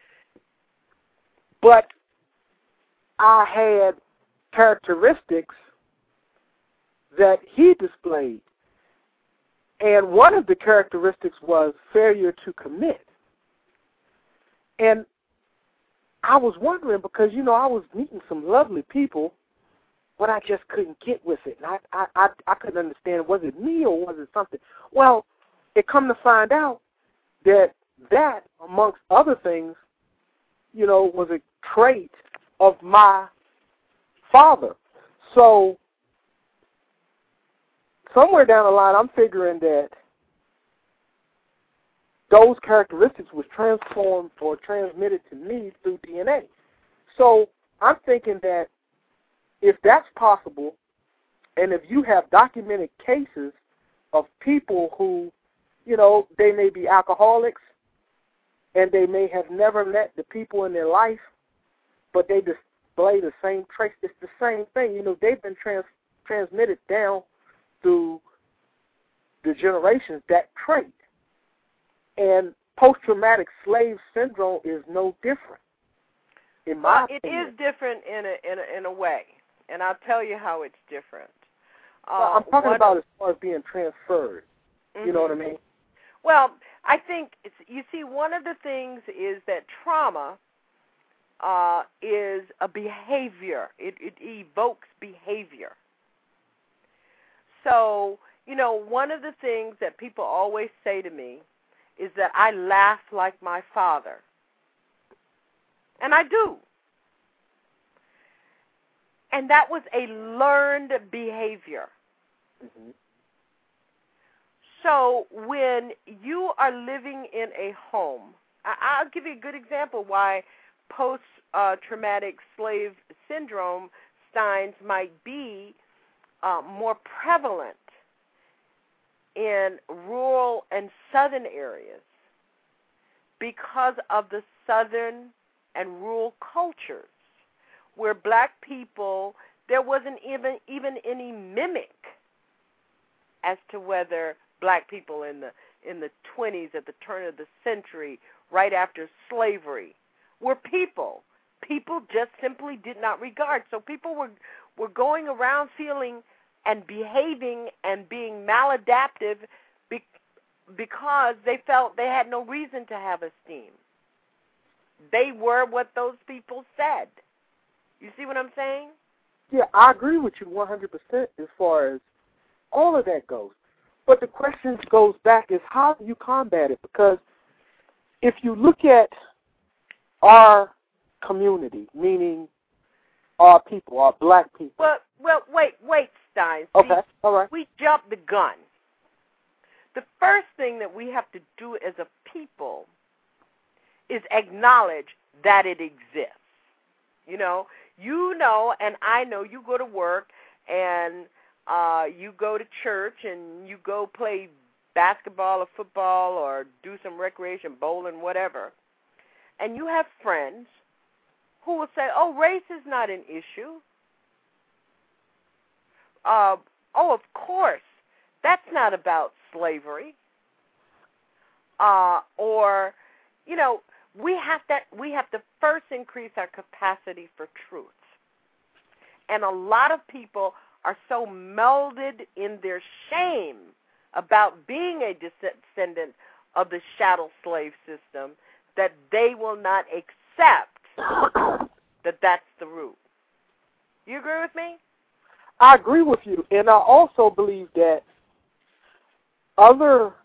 But I had characteristics that he displayed. And one of the characteristics was failure to commit. And I was wondering because, you know, I was meeting some lovely people, but I just couldn't get with it. And I, I, I, I couldn't understand, was it me or was it something? Well, it come to find out that that, amongst other things, you know, was a trait of my father. So somewhere down the line, I'm figuring that those characteristics was transformed or transmitted to me through D N A. So I'm thinking that if that's possible, and if you have documented cases of people who, you know, they may be alcoholics and they may have never met the people in their life, but they display the same traits. It's the same thing. You know, they've been trans- transmitted down through the generations, that trait. And post-traumatic slave syndrome is no different. In my well, it opinion. is different in a, in a in a way, and I'll tell you how it's different. Uh, I'm talking what, about as far as being transferred. mm-hmm. You know what I mean? Well, I think, it's, you see, one of the things is that trauma uh, is a behavior. It, it evokes behavior. So, you know, one of the things that people always say to me is that I laugh like my father. And I do. And that was a learned behavior. Mm-hmm. So when you are living in a home, I- I'll give you a good example why post-traumatic slave syndrome signs might be uh, more prevalent in rural and southern areas because of the southern and rural cultures where black people, there wasn't even, even any mimic as to whether black people in the in the twenties at the turn of the century, right after slavery, were people. People just simply did not regard. So people were were going around feeling and behaving and being maladaptive be, because they felt they had no reason to have esteem. They were what those people said. You see what I'm saying? Yeah, I agree with you one hundred percent as far as all of that goes. But the question goes back is how do you combat it? Because if you look at our community, meaning our people, our black people. Well, well, wait, wait, Stein. Okay, See, all right. We jumped the gun. The first thing that we have to do as a people is acknowledge that it exists. You know, you know, and I know you go to work and uh, you go to church and you go play basketball or football or do some recreation, bowling, whatever, and you have friends who will say, oh, race is not an issue. Uh, oh, of course, that's not about slavery. Uh, or, you know, we have to, we have to first increase our capacity for truth. And a lot of people are so melded in their shame about being a descendant of the chattel slave system that they will not accept that that's the root. You agree with me? I agree with you. And I also believe that other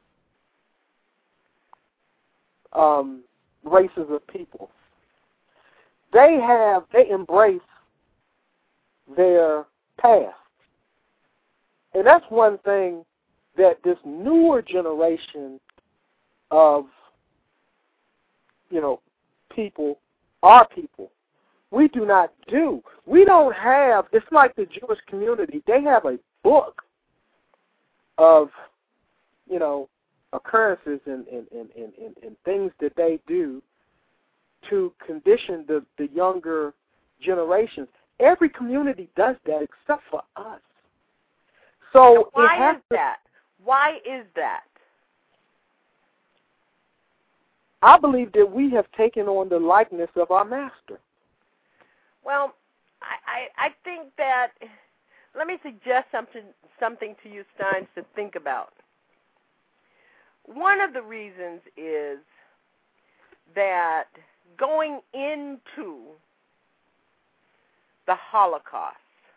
um, races of people, they have, they embrace their past. And that's one thing that this newer generation of, you know, people, our people, we do not do. We don't have, it's like the Jewish community, they have a book of, you know, occurrences and, and, and, and, and, and things that they do to condition the, the younger generations. Every community does that except for us. So why it has is to, that? Why is that? I believe that we have taken on the likeness of our master. Well, I, I, I think that, let me suggest something, something to you, Steins, to think about. One of the reasons is that going into the Holocaust,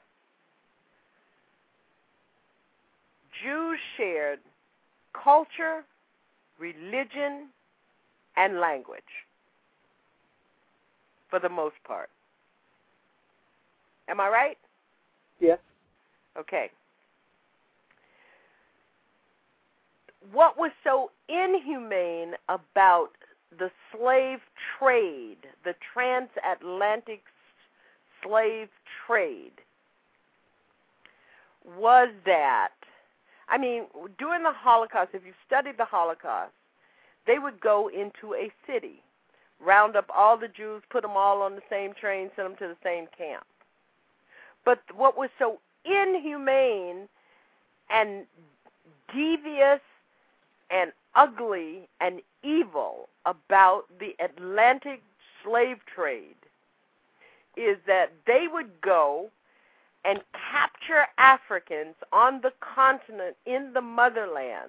Jews shared culture, religion, and language, for the most part. Am I right? Yes. Okay. What was so inhumane about the slave trade, the transatlantic slave trade, was that, I mean, during the Holocaust, if you studied the Holocaust, they would go into a city, round up all the Jews, put them all on the same train, send them to the same camp. But what was so inhumane and devious and ugly and evil about the Atlantic slave trade is that they would go and capture Africans on the continent in the motherland,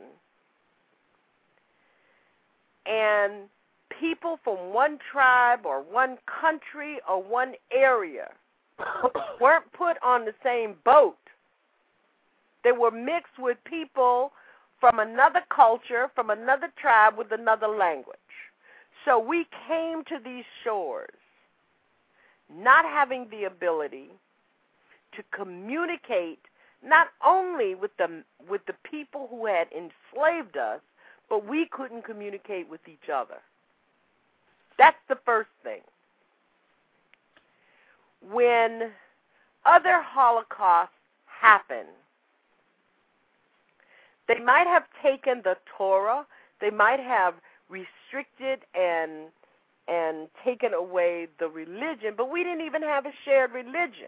and people from one tribe or one country or one area weren't put on the same boat. They were mixed with people from another culture, from another tribe with another language. So we came to these shores not having the ability to communicate not only with the, with the people who had enslaved us, but we couldn't communicate with each other. That's the first thing. When other Holocausts happen, they might have taken the Torah, they might have restricted and and taken away the religion, but we didn't even have a shared religion.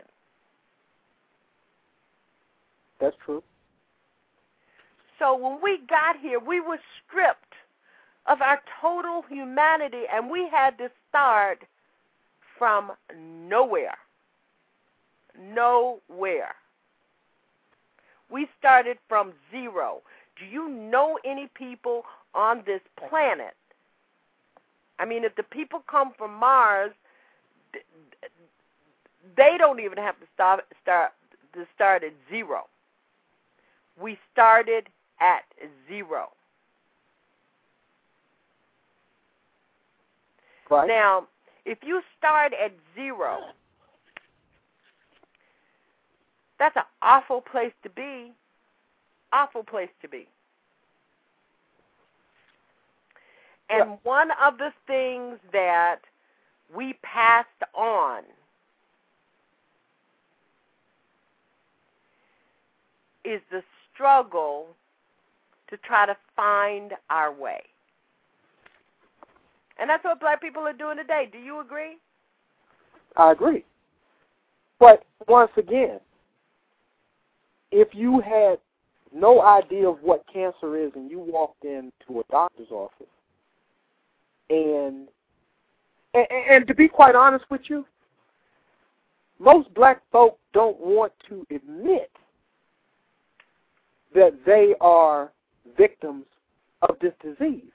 That's true. So when we got here, we were stripped of our total humanity, and we had to start from nowhere. Nowhere. We started from zero. Do you know any people on this planet? I mean, if the people come from Mars, they don't even have to start, start, to start at zero. We started at zero. Right. Now, if you start at zero, that's an awful place to be. Awful place to be. And yeah. one of the things that we passed on is the struggle to try to find our way. And that's what black people are doing today. Do you agree? I agree. But once again, if you had no idea of what cancer is and you walked into a doctor's office, and, and and to be quite honest with you, most black folk don't want to admit that they are victims of this disease,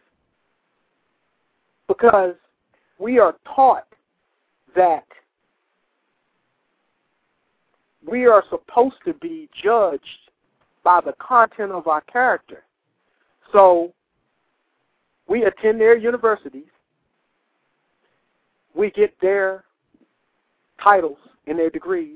because we are taught that we are supposed to be judged by the content of our character. So we attend their universities, we get their titles and their degrees,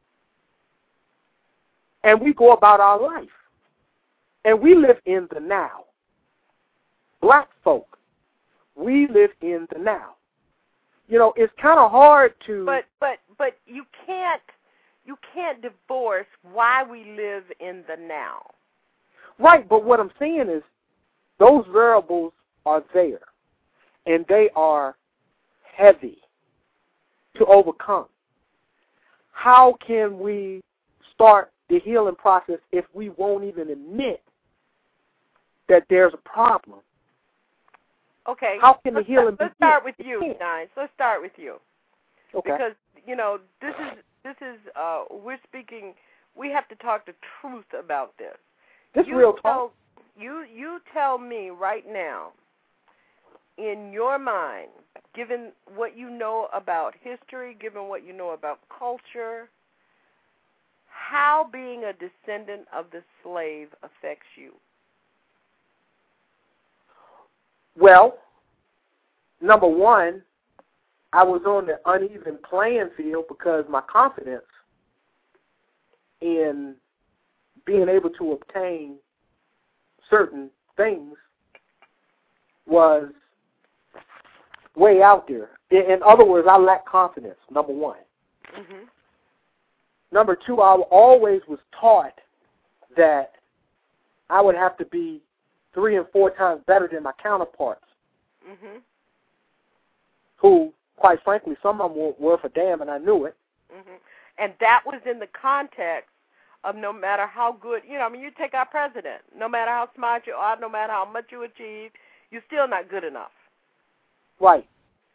and we go about our life. And we live in the now. Black folk, we live in the now. You know, it's kind of hard to... But but but you can't you can't divorce why we live in the now. Right, but what I'm saying is those variables are there, and they are heavy to overcome. How can we start the healing process if we won't even admit that there's a problem? Okay. How can let's the healing start, Let's begin? start with you, Nines. Let's start with you. Okay. Because, you know, this is, this is uh, we're speaking, we have to talk the truth about this. This you real tell, talk. You, you tell me right now, in your mind, given what you know about history, given what you know about culture, how being a descendant of the slave affects you? Well, number one, I was on the uneven playing field because my confidence in being able to obtain certain things was way out there. In other words, I lacked confidence, number one. Mm-hmm. Number two, I always was taught that I would have to be three and four times better than my counterparts, mm-hmm. who, quite frankly, some of them weren't worth a damn, and I knew it. Mm-hmm. And that was in the context of no matter how good, you know, I mean, you take our president, no matter how smart you are, no matter how much you achieve, you're still not good enough. Right.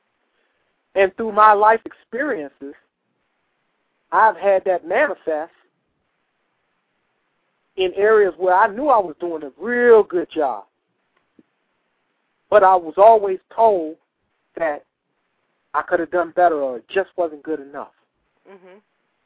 And through my life experiences, I've had that manifest in areas where I knew I was doing a real good job. But I was always told that I could have done better or it just wasn't good enough. Mm-hmm.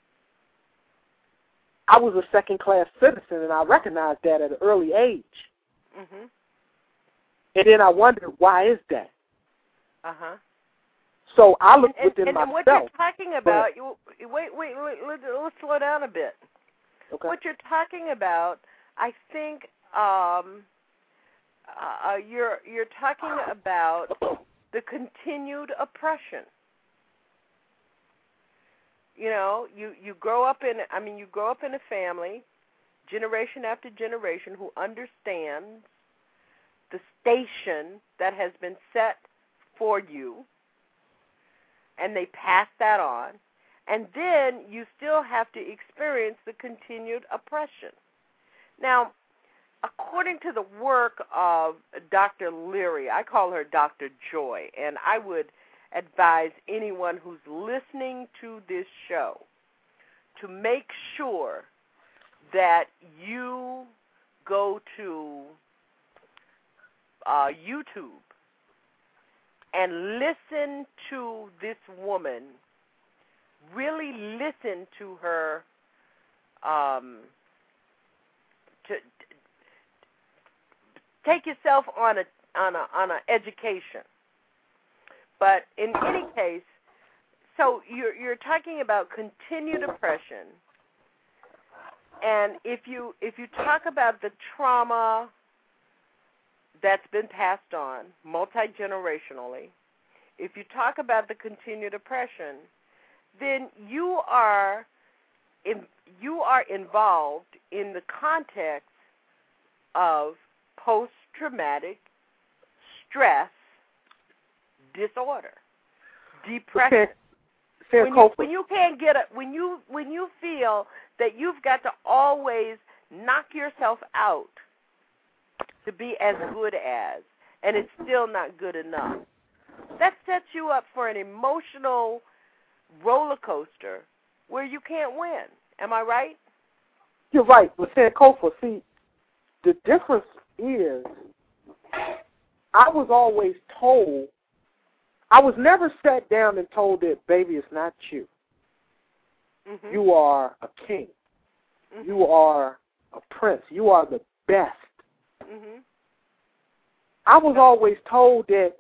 I was a second-class citizen, and I recognized that at an early age. Mm-hmm. And then I wondered, why is that? Uh-huh. So I looked and, within and, myself. And what you're talking about, you, wait, wait, wait, let's, let's slow down a bit. Okay. What you're talking about, I think um, uh, you're you're talking about the continued oppression. You know, you, you grow up in, I mean, you grow up in a family, generation after generation, who understands the station that has been set for you, and they pass that on, and then you still have to experience the continued oppression. Now, according to the work of Doctor Leary, I call her Doctor Joy, and I would advise anyone who's listening to this show to make sure that you go to uh, YouTube and listen to this woman, really listen to her, um, to, to take yourself on a on a on an education. But in any case, so you're you're talking about continued oppression, and if you if you talk about the trauma that's been passed on multi-generationally, if you talk about the continued oppression, then you are in, you are involved in the context of post-traumatic stress disorder, depression. Okay. When you, when you can't get a, when you when you feel that you've got to always knock yourself out to be as good as, and it's still not good enough, that sets you up for an emotional roller coaster where you can't win. Am I right? You're right, but Sankofa, see, the difference is I was always told, I was never sat down and told that, baby, it's not you. Mm-hmm. You are a king. Mm-hmm. You are a prince. You are the best. Mm-hmm. I was always told that,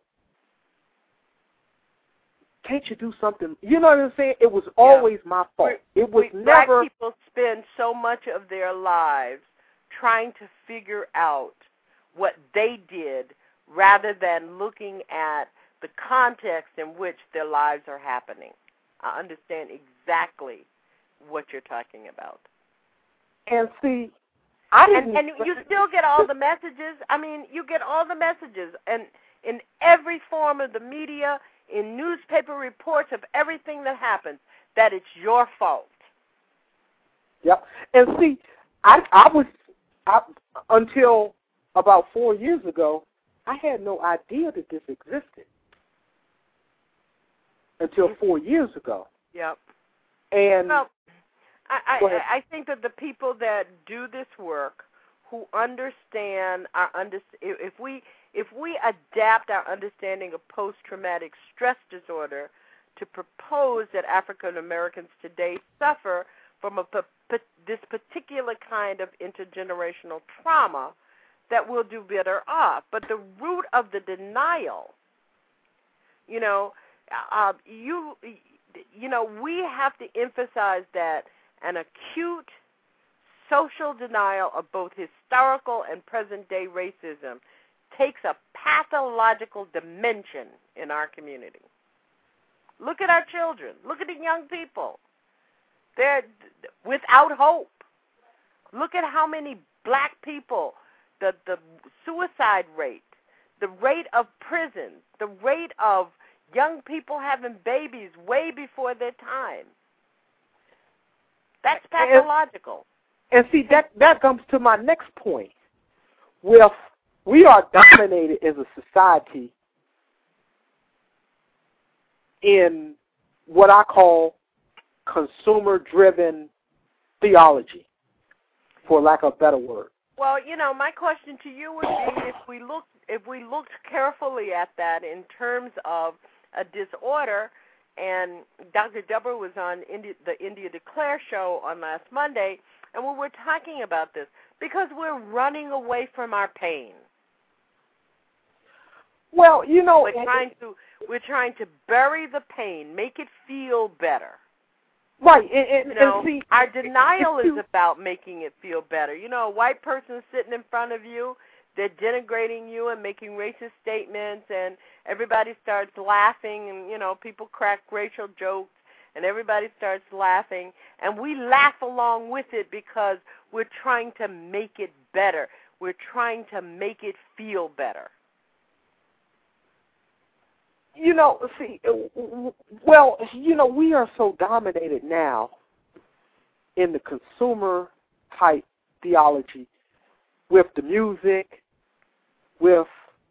can't you do something? You know what I'm saying? It was always yeah. my fault. We, it was we, never. Black people spend so much of their lives trying to figure out what they did rather than looking at the context in which their lives are happening. I understand exactly what you're talking about. And see, I didn't... And, and you still get all the messages. I mean, you get all the messages. And in every form of the media, in newspaper reports of everything that happens, that it's your fault. Yep. And see, I, I was, I, until about four years ago, I had no idea that this existed. Until four years ago. Yep. And well, I, I, I think that the people that do this work, who understand our under, if we if we adapt our understanding of post-traumatic stress disorder to propose that African Americans today suffer from a this particular kind of intergenerational trauma, that we'll do better off. But the root of the denial, you know. Uh, you, you know, we have to emphasize that an acute social denial of both historical and present-day racism takes a pathological dimension in our community. Look at our children. Look at the young people. They're without hope. Look at how many black people, the, the suicide rate, the rate of prison, the rate of young people having babies way before their time. That's pathological. And, and see, that, that comes to my next point. Where we are dominated as a society in what I call consumer-driven theology, for lack of a better word. Well, you know, my question to you would be if we look if we looked carefully at that in terms of a disorder, and Doctor Deborah was on India, the India Declare show on last Monday, and we were talking about this because we're running away from our pain. Well, you know, we're trying to we're trying to bury the pain, make it feel better. Right, and, and, you know, and see, our denial is about making it feel better. You know, a white person sitting in front of you, they're denigrating you and making racist statements, and everybody starts laughing, and, you know, people crack racial jokes, and everybody starts laughing, and we laugh along with it because we're trying to make it better. We're trying to make it feel better. You know, see, well, you know, we are so dominated now in the consumer-type theology with the music, with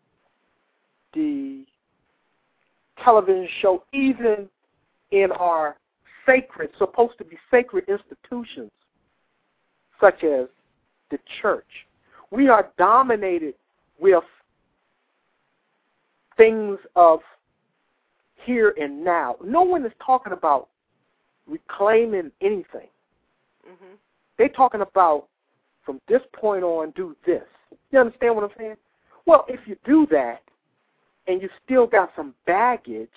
the television show, even in our sacred, supposed to be sacred institutions, such as the church. We are dominated with things of here and now. No one is talking about reclaiming anything. Mm-hmm. They're talking about from this point on, do this. You understand what I'm saying? Well, if you do that and you still got some baggage,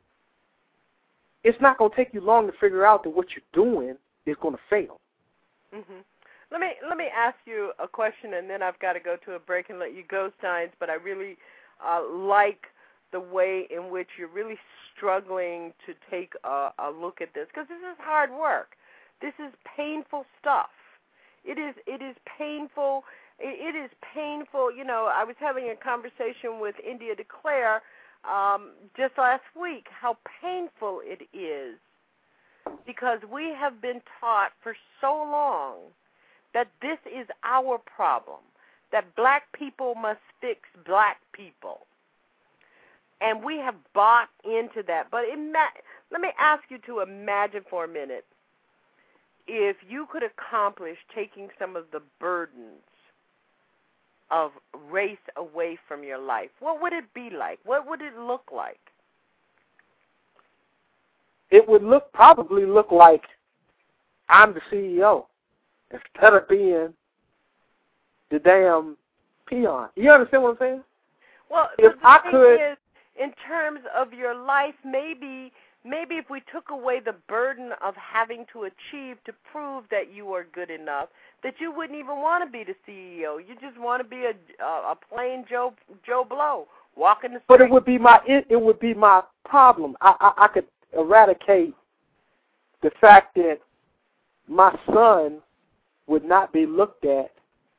it's not going to take you long to figure out that what you're doing is going to fail. Mm-hmm. Let me let me ask you a question, and then I've got to go to a break and let you go, Science, but I really uh, like the way in which you're really struggling to take a, a look at this, because this is hard work. This is painful stuff. It is it is painful. It, it is painful. You know, I was having a conversation with India Declare um, just last week how painful it is, because we have been taught for so long that this is our problem, that black people must fix black people. And we have bought into that. But ima- let me ask you to imagine for a minute if you could accomplish taking some of the burdens of race away from your life. What would it be like? What would it look like? It would look probably look like I'm the C E O instead of being the damn peon. You understand what I'm saying? Well, if the I thing could. Is, in terms of your life, maybe maybe if we took away the burden of having to achieve to prove that you are good enough, that you wouldn't even want to be the C E O. You just want to be a a, a plain Joe Joe Blow walking the street. But it would be my it, it would be my problem. I, I I could eradicate the fact that my son would not be looked at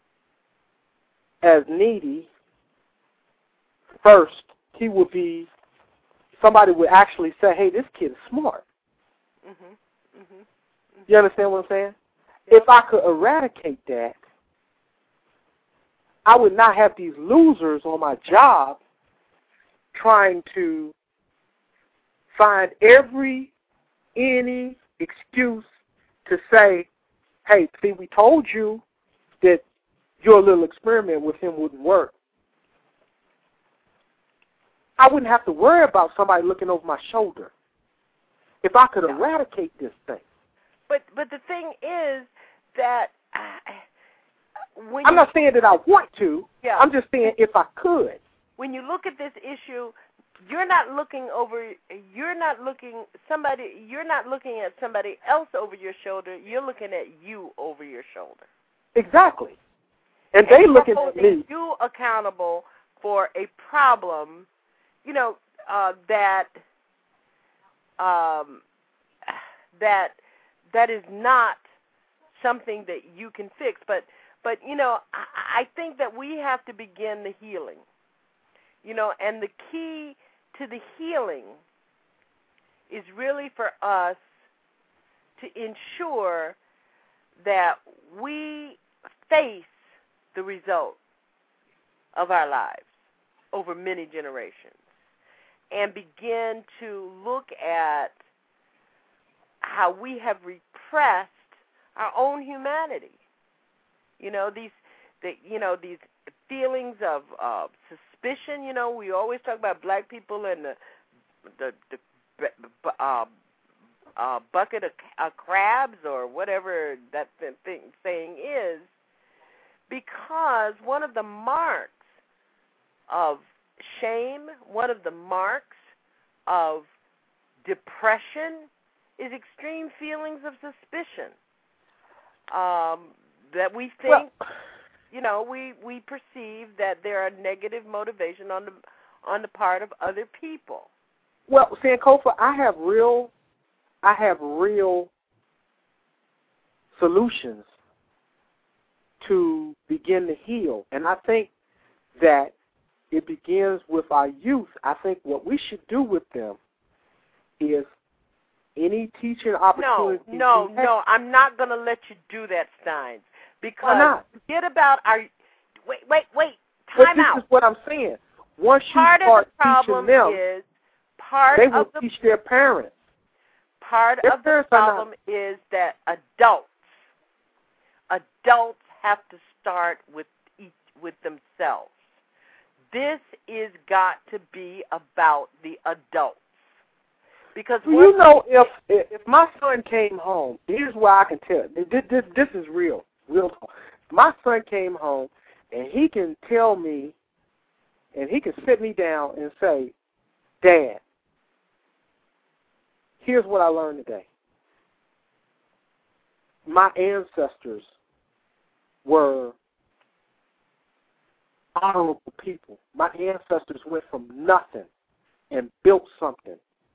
as needy first. He would be, somebody would actually say, hey, this kid is smart. Mm-hmm. Mm-hmm. Mm-hmm. You understand what I'm saying? Yep. If I could eradicate that, I would not have these losers on my job trying to find every, any excuse to say, hey, see, we told you that your little experiment with him wouldn't work. I wouldn't have to worry about somebody looking over my shoulder if I could eradicate this thing. But but the thing is that uh, when I'm you, not saying that I want to. Yeah. I'm just saying if I could. When you look at this issue, you're not looking over. You're not looking somebody. You're not looking at somebody else over your shoulder. You're looking at you over your shoulder. Exactly. And, and they looking at me. You accountable for a problem. You know, uh, that um, that that is not something that you can fix. But, but you know, I, I think that we have to begin the healing. You know, and the key to the healing is really for us to ensure that we face the result of our lives over many generations, and begin to look at how we have repressed our own humanity. You know, these, the, you know, these feelings of uh, suspicion. You know, we always talk about black people and the the, the uh, uh, bucket of uh, crabs or whatever that thing saying is, because one of the marks of shame, one of the marks of depression is extreme feelings of suspicion. Um, that we think, well, you know, we, we perceive that there are negative motivation on the on the part of other people. Well, Sankofa, I have real, I have real solutions to begin to heal, and I think that it begins with our youth. I think what we should do with them is any teaching opportunity. No, no, no, I'm not going to let you do that, Steins, because Why not? Forget about our. Wait, wait, wait. but Time this out. This is what I'm saying. Once you part start of the problem teaching them, is part they will of the teach their parents. Part their of the problem is that adults, adults have to start with each, with themselves. This is got to be about the adults. Because well, you know, if if my son came home, here's where I can tell. This, this, this is real, real talk. My son came home, and he can tell me, and he can sit me down and say, Dad, here's what I learned today. My ancestors were honorable people. My ancestors went from nothing and built something.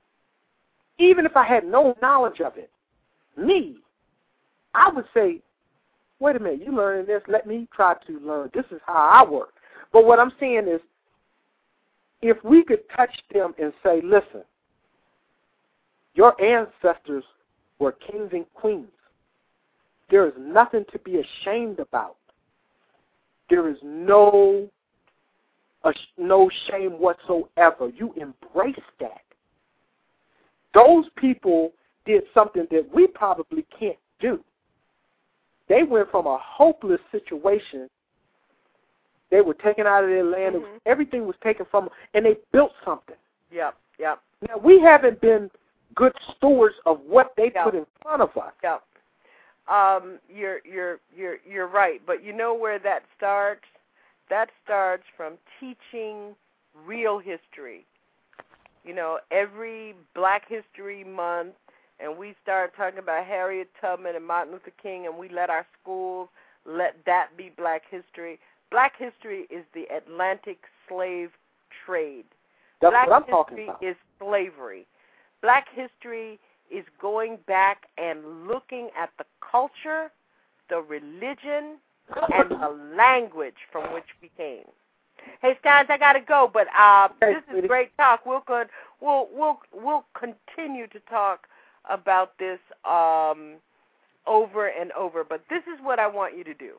Even if I had no knowledge of it, me, I would say, wait a minute, you learning this, let me try to learn. This is how I work. But what I'm saying is, if we could touch them and say, listen, your ancestors were kings and queens. There is nothing to be ashamed about. There is no, uh, no shame whatsoever. You embrace that. Those people did something that we probably can't do. They went from a hopeless situation. They were taken out of their land. Mm-hmm. Everything was taken from them, and they built something. Yep, yep. Now, we haven't been good stewards of what they yep. put in front of us. Yep. Um, you're you're you're you're right, but you know where that starts? That starts from teaching real history. You know, every Black History Month, and we start talking about Harriet Tubman and Martin Luther King, and we let our schools let that be Black history. Black history is the Atlantic slave trade. That's Black what I'm history talking about. is slavery. Black history is going back and looking at the culture, the religion, and the language from which we came. Hey, Steins, I gotta go, but uh, this is great talk. We'll con- we'll we'll we'll continue to talk about this um, over and over. But this is what I want you to do.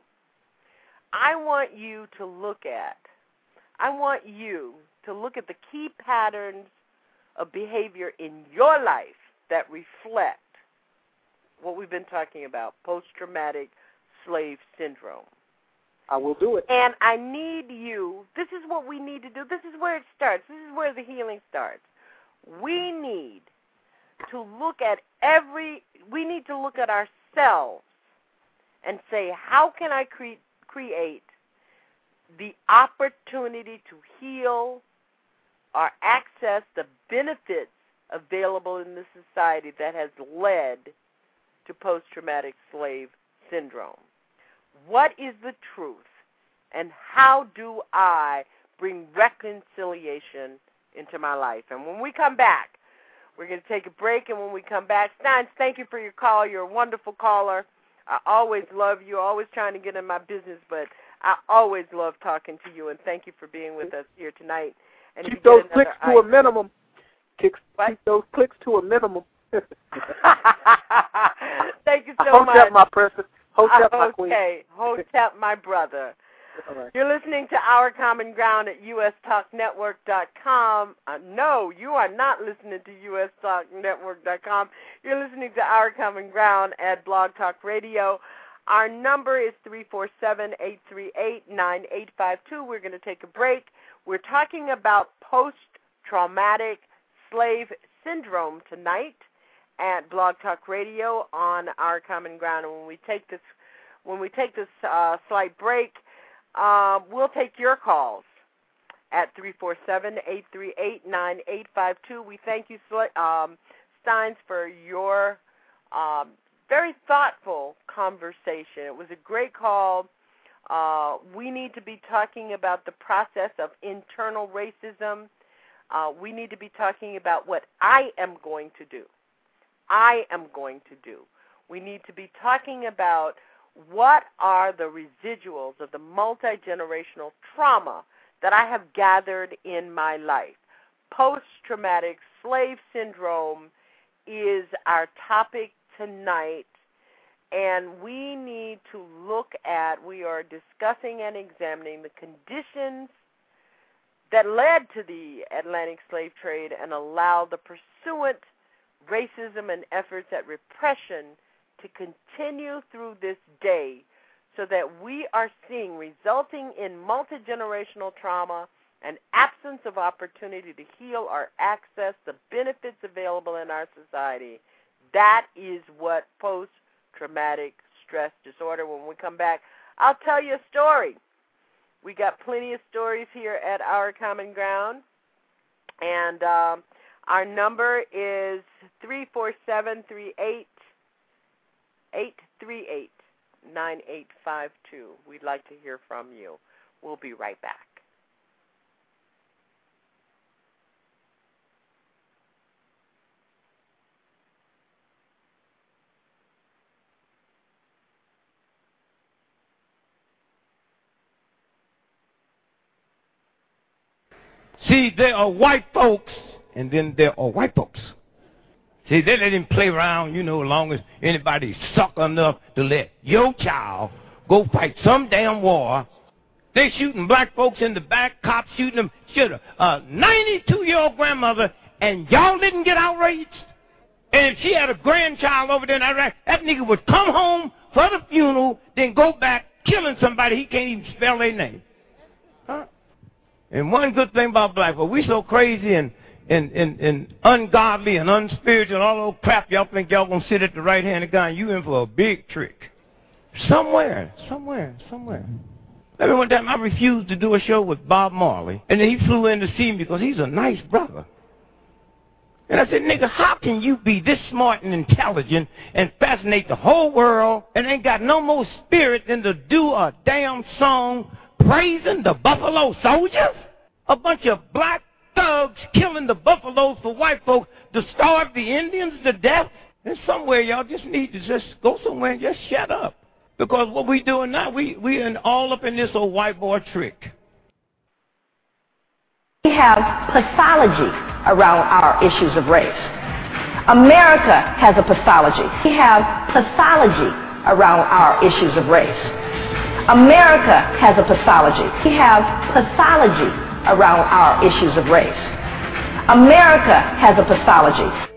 I want you to look at. I want you to look at the key patterns of behavior in your life that reflect what we've been talking about: post-traumatic slave syndrome. I will do it. And I need you, this is what we need to do. This is where it starts. This is where the healing starts. We need to look at every, we need to look at ourselves and say, how can I cre- create the opportunity to heal or access the benefits available in this society that has led to post-traumatic slave syndrome? What is the truth, and how do I bring reconciliation into my life? And when we come back, we're going to take a break, and when we come back, Steins, thank you for your call. You're a wonderful caller. I always love you, always trying to get in my business, but I always love talking to you, and thank you for being with us here tonight. And keep those clicks to item. a minimum. Keep, what? keep those clicks to a minimum. Thank you so I hope much. That, my princess. Hotep, uh, my queen. Okay, Hotep, my brother. All right. You're listening to Our Common Ground at U S Talk Network dot com. Uh, no, you are not listening to U S Talk Network dot com. You're listening to Our Common Ground at Blog Talk Radio. Our number is three four seven, eight three eight, nine eight five two. We're going to take a break. We're talking about post-traumatic slave syndrome tonight at Blog Talk Radio on Our Common Ground. And when we take this, when we take this uh, slight break, uh, we'll take your calls at three four seven, eight three eight, nine eight five two. We thank you, um, Steins, for your um, very thoughtful conversation. It was a great call. Uh, we need to be talking about the process of internal racism. Uh, we need to be talking about what I am going to do. I am going to do. We need to be talking about what are the residuals of the multi-generational trauma that I have gathered in my life. Post-traumatic slave syndrome is our topic tonight, and we need to look at, we are discussing and examining the conditions that led to the Atlantic slave trade and allow the pursuant racism and efforts at repression to continue through this day, so that we are seeing, resulting in multi-generational trauma and absence of opportunity to heal or access the benefits available in our society. That is what post-traumatic stress disorder. When we come back, I'll tell you a story. We got plenty of stories here at Our Common Ground, and um, our number is three four seven, three eight, eight three eight, nine eight five two. We'd like to hear from you. We'll be right back. See, there are white folks, and then there are white folks. See, they let him play around, you know, as long as anybody's sucker enough to let your child go fight some damn war. They shooting black folks in the back, cops shooting them. Should a ninety-two-year-old grandmother, and y'all didn't get outraged? And if she had a grandchild over there in Iraq, that nigga would come home for the funeral, then go back killing somebody he can't even spell their name. Huh? And one good thing about black folk, we so crazy and, and, and, and ungodly and unspiritual and all those crap, y'all think y'all going to sit at the right hand of God, and you in for a big trick. Somewhere, somewhere, somewhere. I remember one time I refused to do a show with Bob Marley, and then he flew in to see me because he's a nice brother. And I said, nigga, how can you be this smart and intelligent and fascinate the whole world and ain't got no more spirit than to do a damn song praising the Buffalo Soldiers? A bunch of black thugs killing the buffaloes for white folks to starve the Indians to death? And somewhere y'all just need to just go somewhere and just shut up. Because what we doing now, we we in all up in this old white boy trick. We have pathology around our issues of race. America has a pathology. We have pathology around our issues of race. America has a pathology. We have pathology around our issues of race. America has a pathology.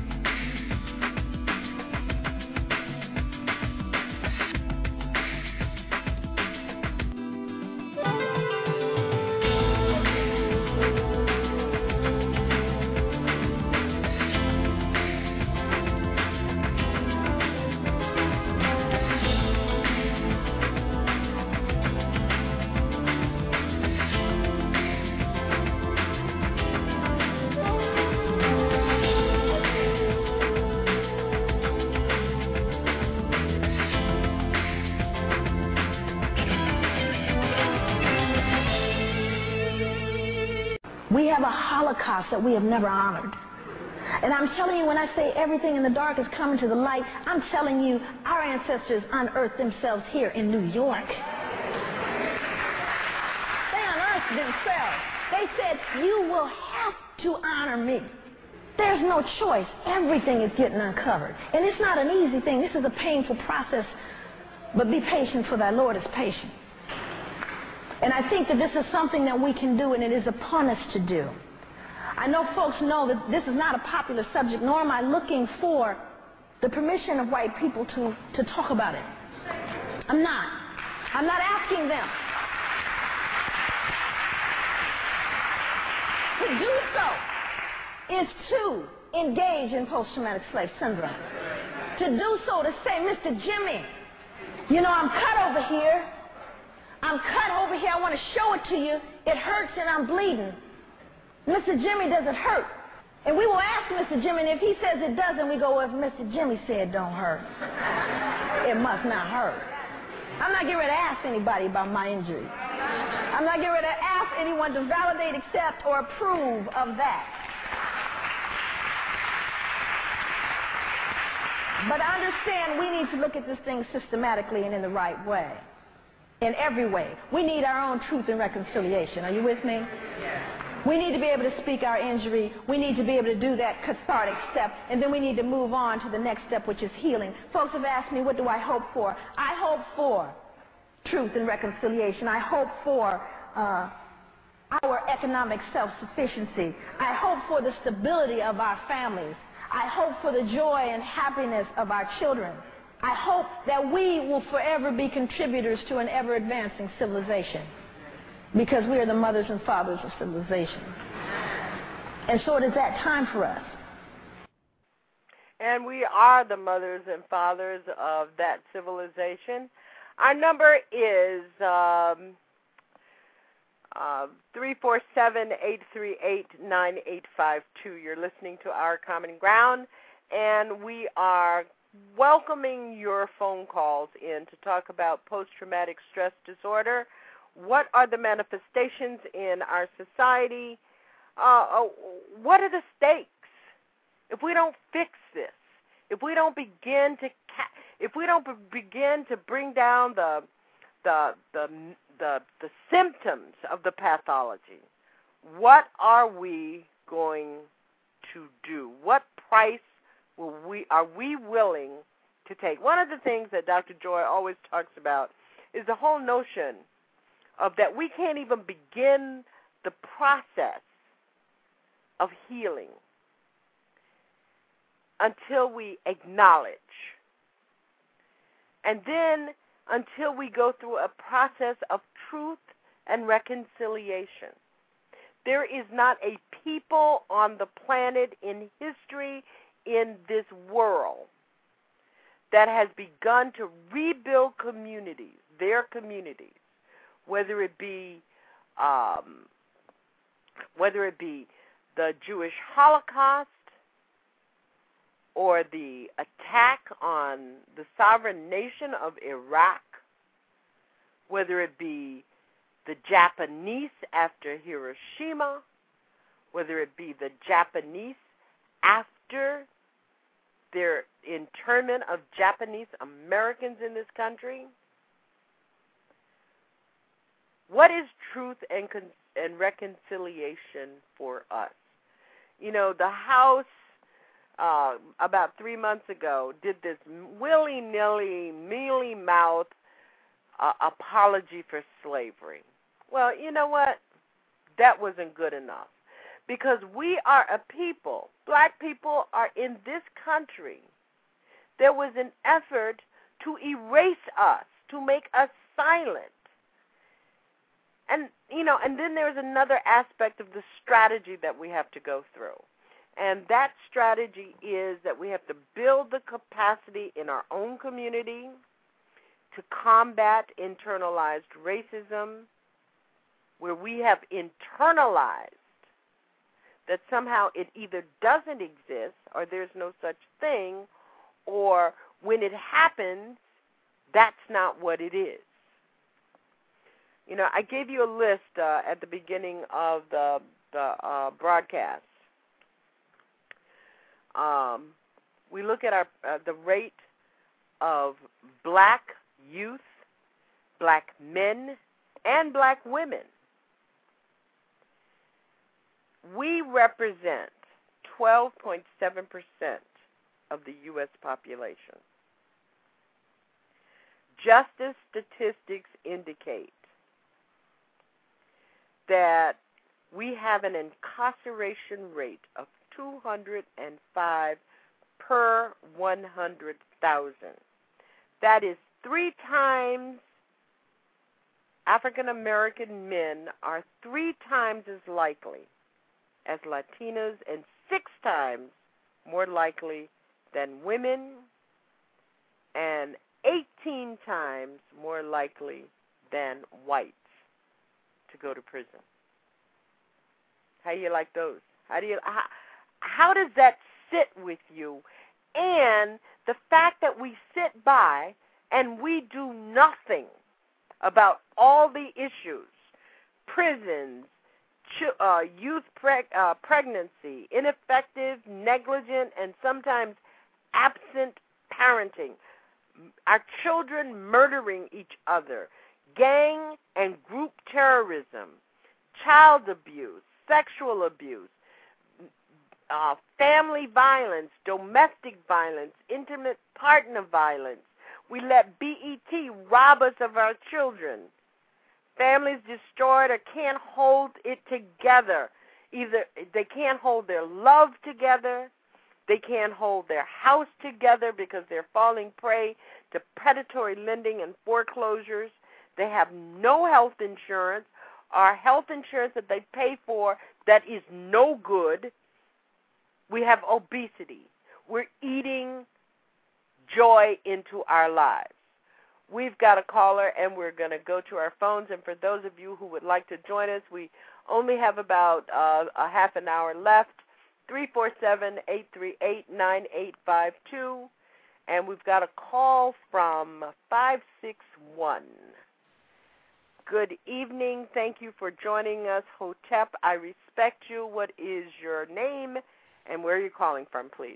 We have a Holocaust that we have never honored. And I'm telling you, when I say everything in the dark is coming to the light, I'm telling you, our ancestors unearthed themselves here in New York. They unearthed themselves. They said, you will have to honor me. There's no choice. Everything is getting uncovered. And it's not an easy thing. This is a painful process. But be patient, for thy Lord is patient. And I think that this is something that we can do, and it is upon us to do. I know folks know that this is not a popular subject, nor am I looking for the permission of white people to, to talk about it. I'm not. I'm not asking them. To do so is to engage in post-traumatic slave syndrome. To do so, to say, Mister Jimmy, you know, I'm cut over here. I'm cut over here. I want to show it to you. It hurts and I'm bleeding. Mister Jimmy, does it hurt? And we will ask Mister Jimmy, and if he says it doesn't, we go, well, if Mister Jimmy said it don't hurt, it must not hurt. I'm not getting ready to ask anybody about my injury. I'm not getting ready to ask anyone to validate, accept, or approve of that. But I understand we need to look at this thing systematically and in the right way. In every way. We need our own truth and reconciliation. Are you with me? Yes. We need to be able to speak our injury. We need to be able to do that cathartic step. And then we need to move on to the next step, which is healing. Folks have asked me, what do I hope for? I hope for truth and reconciliation. I hope for uh, our economic self-sufficiency. I hope for the stability of our families. I hope for the joy and happiness of our children. I hope that we will forever be contributors to an ever-advancing civilization, because we are the mothers and fathers of civilization. And so it is that time for us. And we are the mothers and fathers of that civilization. Our number is um, uh, three four seven, eight three eight, nine eight five two. You're listening to Our Common Ground, and we are welcoming your phone calls in to talk about post-traumatic stress disorder. What are the manifestations in our society? Uh, what are the stakes? If we don't fix this, if we don't begin to, ca- if we don't begin to bring down the, the, the, the, the symptoms of the pathology, what are we going to do? What price will we are we willing to take? One of the things that Doctor Joy always talks about is the whole notion of that we can't even begin the process of healing until we acknowledge. And then until we go through a process of truth and reconciliation. There is not a people on the planet in history, in this world, that has begun to rebuild communities, their communities, whether it be um, whether it be the Jewish Holocaust or the attack on the sovereign nation of Iraq, whether it be the Japanese after Hiroshima, whether it be the Japanese after their internment of Japanese Americans in this country. What is truth and con- and reconciliation for us? You know, the House, uh, about three months ago, did this willy-nilly, mealy-mouthed uh, apology for slavery. Well, you know what? That wasn't good enough. Because we are a people, black people are in this country. There was an effort to erase us, to make us silent. And, you know, and then there's another aspect of the strategy that we have to go through. And that strategy is that we have to build the capacity in our own community to combat internalized racism, where we have internalized that somehow it either doesn't exist or there's no such thing, or when it happens, that's not what it is. You know, I gave you a list uh, at the beginning of the, the uh, broadcast. Um, we look at our uh, the rate of black youth, black men, and black women. We represent twelve point seven percent of the U S population. Justice statistics indicate that we have an incarceration rate of two hundred five per one hundred thousand. That is three times, African American men are three times as likely as Latinos and six times more likely than women and eighteen times more likely than whites to go to prison. How do you like those? How do you how, how does that sit with you? And the fact that we sit by and we do nothing about all the issues, prisons, ch- uh, youth preg- uh, pregnancy, ineffective, negligent, and sometimes absent parenting, our children murdering each other, gang and group terrorism, child abuse, sexual abuse, uh, family violence, domestic violence, intimate partner violence. We let B E T rob us of our children. Families destroyed or can't hold it together. Either they can't hold their love together, they can't hold their house together because they're falling prey to predatory lending and foreclosures. They have no health insurance, or health insurance that they pay for that is no good. We have obesity. We're eating joy into our lives. We've got a caller, and we're going to go to our phones. And for those of you who would like to join us, we only have about uh, a half an hour left. three four seven, eight three eight, nine eight five two. And we've got a call from five six one. Good evening. Thank you for joining us, Hotep. I respect you. What is your name, and where are you calling from, please?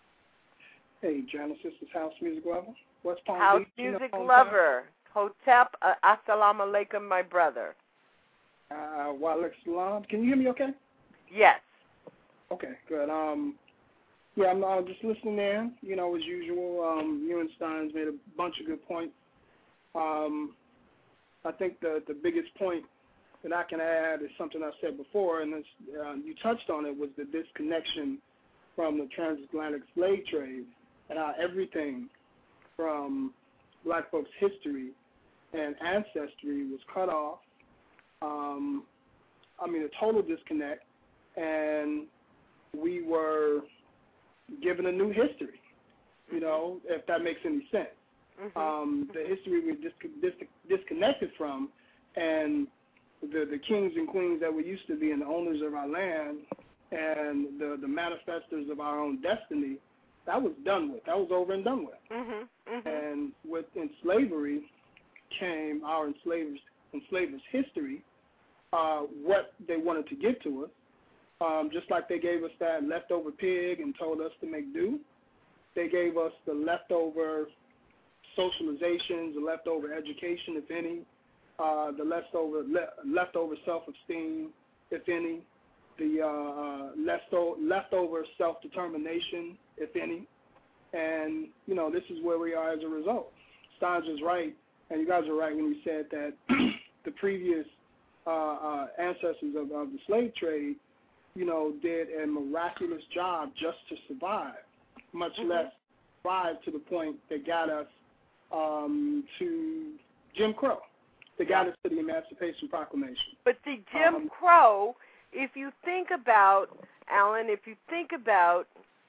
Hey, Janice, this is House Music Lover. West Palm House Beach, Music you know, Lover. Hotep, uh, assalamu alaikum, my brother. Uh, wa alaikum salam. Can you hear me okay? Yes. Okay, good. Um, yeah, I'm uh, just listening in. You know, as usual, um, you and Steins made a bunch of good points. Um, I think the the biggest point that I can add is something I said before, and it's, uh, you touched on it, was the disconnection from the transatlantic slave trade and how everything from black folks' history and ancestry was cut off. Um, I mean, a total disconnect, and we were given a new history, you know, if that makes any sense. Mm-hmm. Um, the history we dis- dis- disconnected from, and the, the kings and queens that we used to be and the owners of our land and the, the manifestors of our own destiny, that was done with. That was over and done with. Mm-hmm. Mm-hmm. And within slavery came our enslavers, enslavers' history, uh, what they wanted to give to us. Um, just like they gave us that leftover pig and told us to make do, they gave us the leftover socializations, the leftover education, if any, uh, the leftover le- leftover self-esteem, if any, the uh, lefto- leftover self-determination, if any. And, you know, this is where we are as a result. Steins was right, and you guys were right when you said that the previous uh, uh, ancestors of, of the slave trade, you know, did a miraculous job just to survive, much mm-hmm. less survive to the point that got us um, to Jim Crow. That got us to the Emancipation Proclamation. But see, Jim um, Crow, if you think about, Alan, if you think about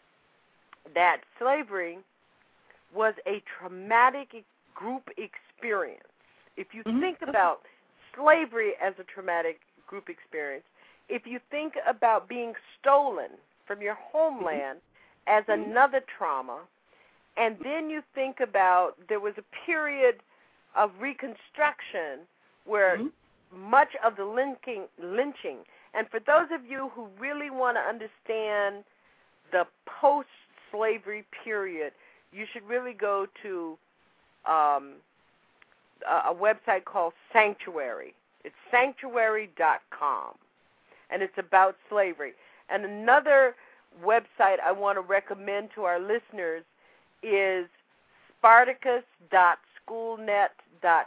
that, slavery was a traumatic group experience. If you mm-hmm. think about slavery as a traumatic group experience, if you think about being stolen from your homeland mm-hmm. as mm-hmm. another trauma, and then you think about there was a period of Reconstruction where mm-hmm. much of the lynching, lynching, and for those of you who really want to understand the post-slavery period, you should really go to um, a, a website called Sanctuary. It's sanctuary dot com, and it's about slavery. And another website I want to recommend to our listeners is Spartacus dot schoolnet dot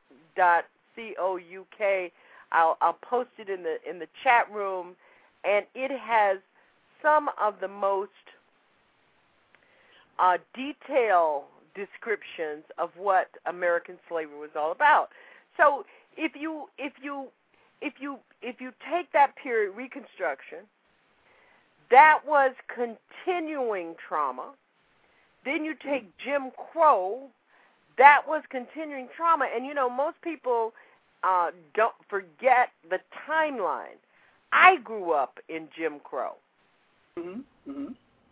couk. I'll, I'll post it in the in the chat room, and it has some of the most uh, detail descriptions of what American slavery was all about. So if you if you if you if you take that period, Reconstruction, that was continuing trauma. Then you take Jim Crow, that was continuing trauma. And you know, most people uh, don't forget the timeline. I grew up in Jim Crow. Mm-hmm. Mm-hmm.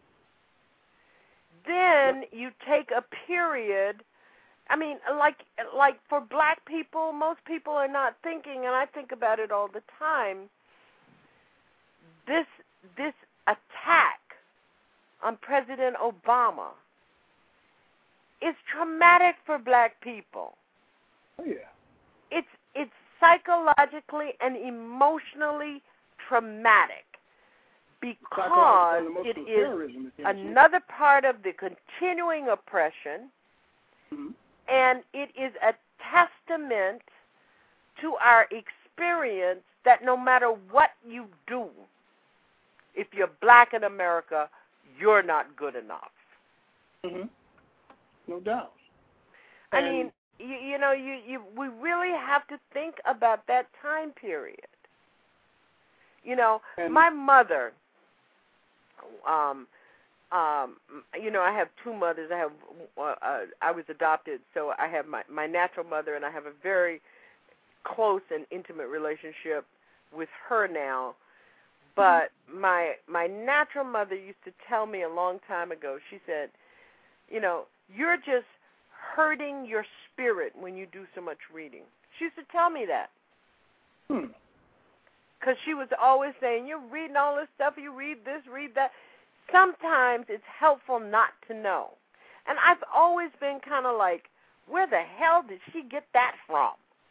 Then you take a period. I mean, like like for black people, most people are not thinking, and I think about it all the time. This this attack on President Obama is traumatic for black people. Oh yeah. It's it's psychologically and emotionally traumatic because it is another part of the continuing oppression. Mm-hmm. And it is a testament to our experience that no matter what you do, if you're black in America, you're not good enough. Mm-hmm. No doubt. I And mean, you, you know, you, you we really have to think about that time period. You know, my mother, um, Um, you know, I have two mothers. I have, uh, uh, I was adopted, so I have my, my natural mother, and I have a very close and intimate relationship with her now. But my my natural mother used to tell me a long time ago. She said, you know, you're just hurting your spirit when you do so much reading. She used to tell me that. Hmm. Because she was always saying, you're reading all this stuff, you read this, read that. Sometimes it's helpful not to know. And I've always been kind of like, where the hell did she get that from?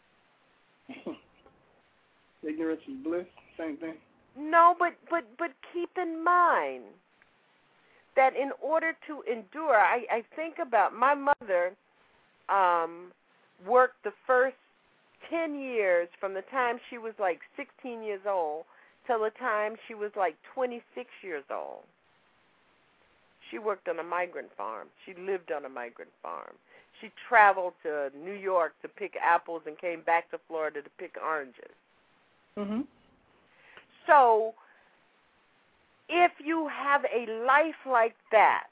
Ignorance is bliss, same thing. No, but, but, but keep in mind that in order to endure, I, I think about my mother um, worked the first ten years from the time she was like sixteen years old till the time she was like twenty-six years old. She worked on a migrant farm. She lived on a migrant farm. She traveled to New York to pick apples and came back to Florida to pick oranges. Mm-hmm. So if you have a life like that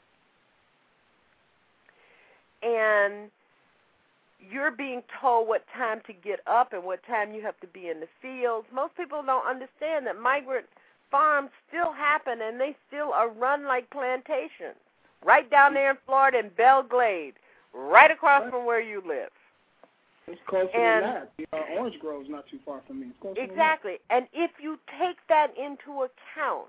and you're being told what time to get up and what time you have to be in the fields, most people don't understand that migrant farms still happen, and they still are run like plantations. Right down there in Florida in Belle Glade, right across from where you live. It's closer and, than that. The uh, orange grove is not too far from me. It's closer exactly. And if you take that into account,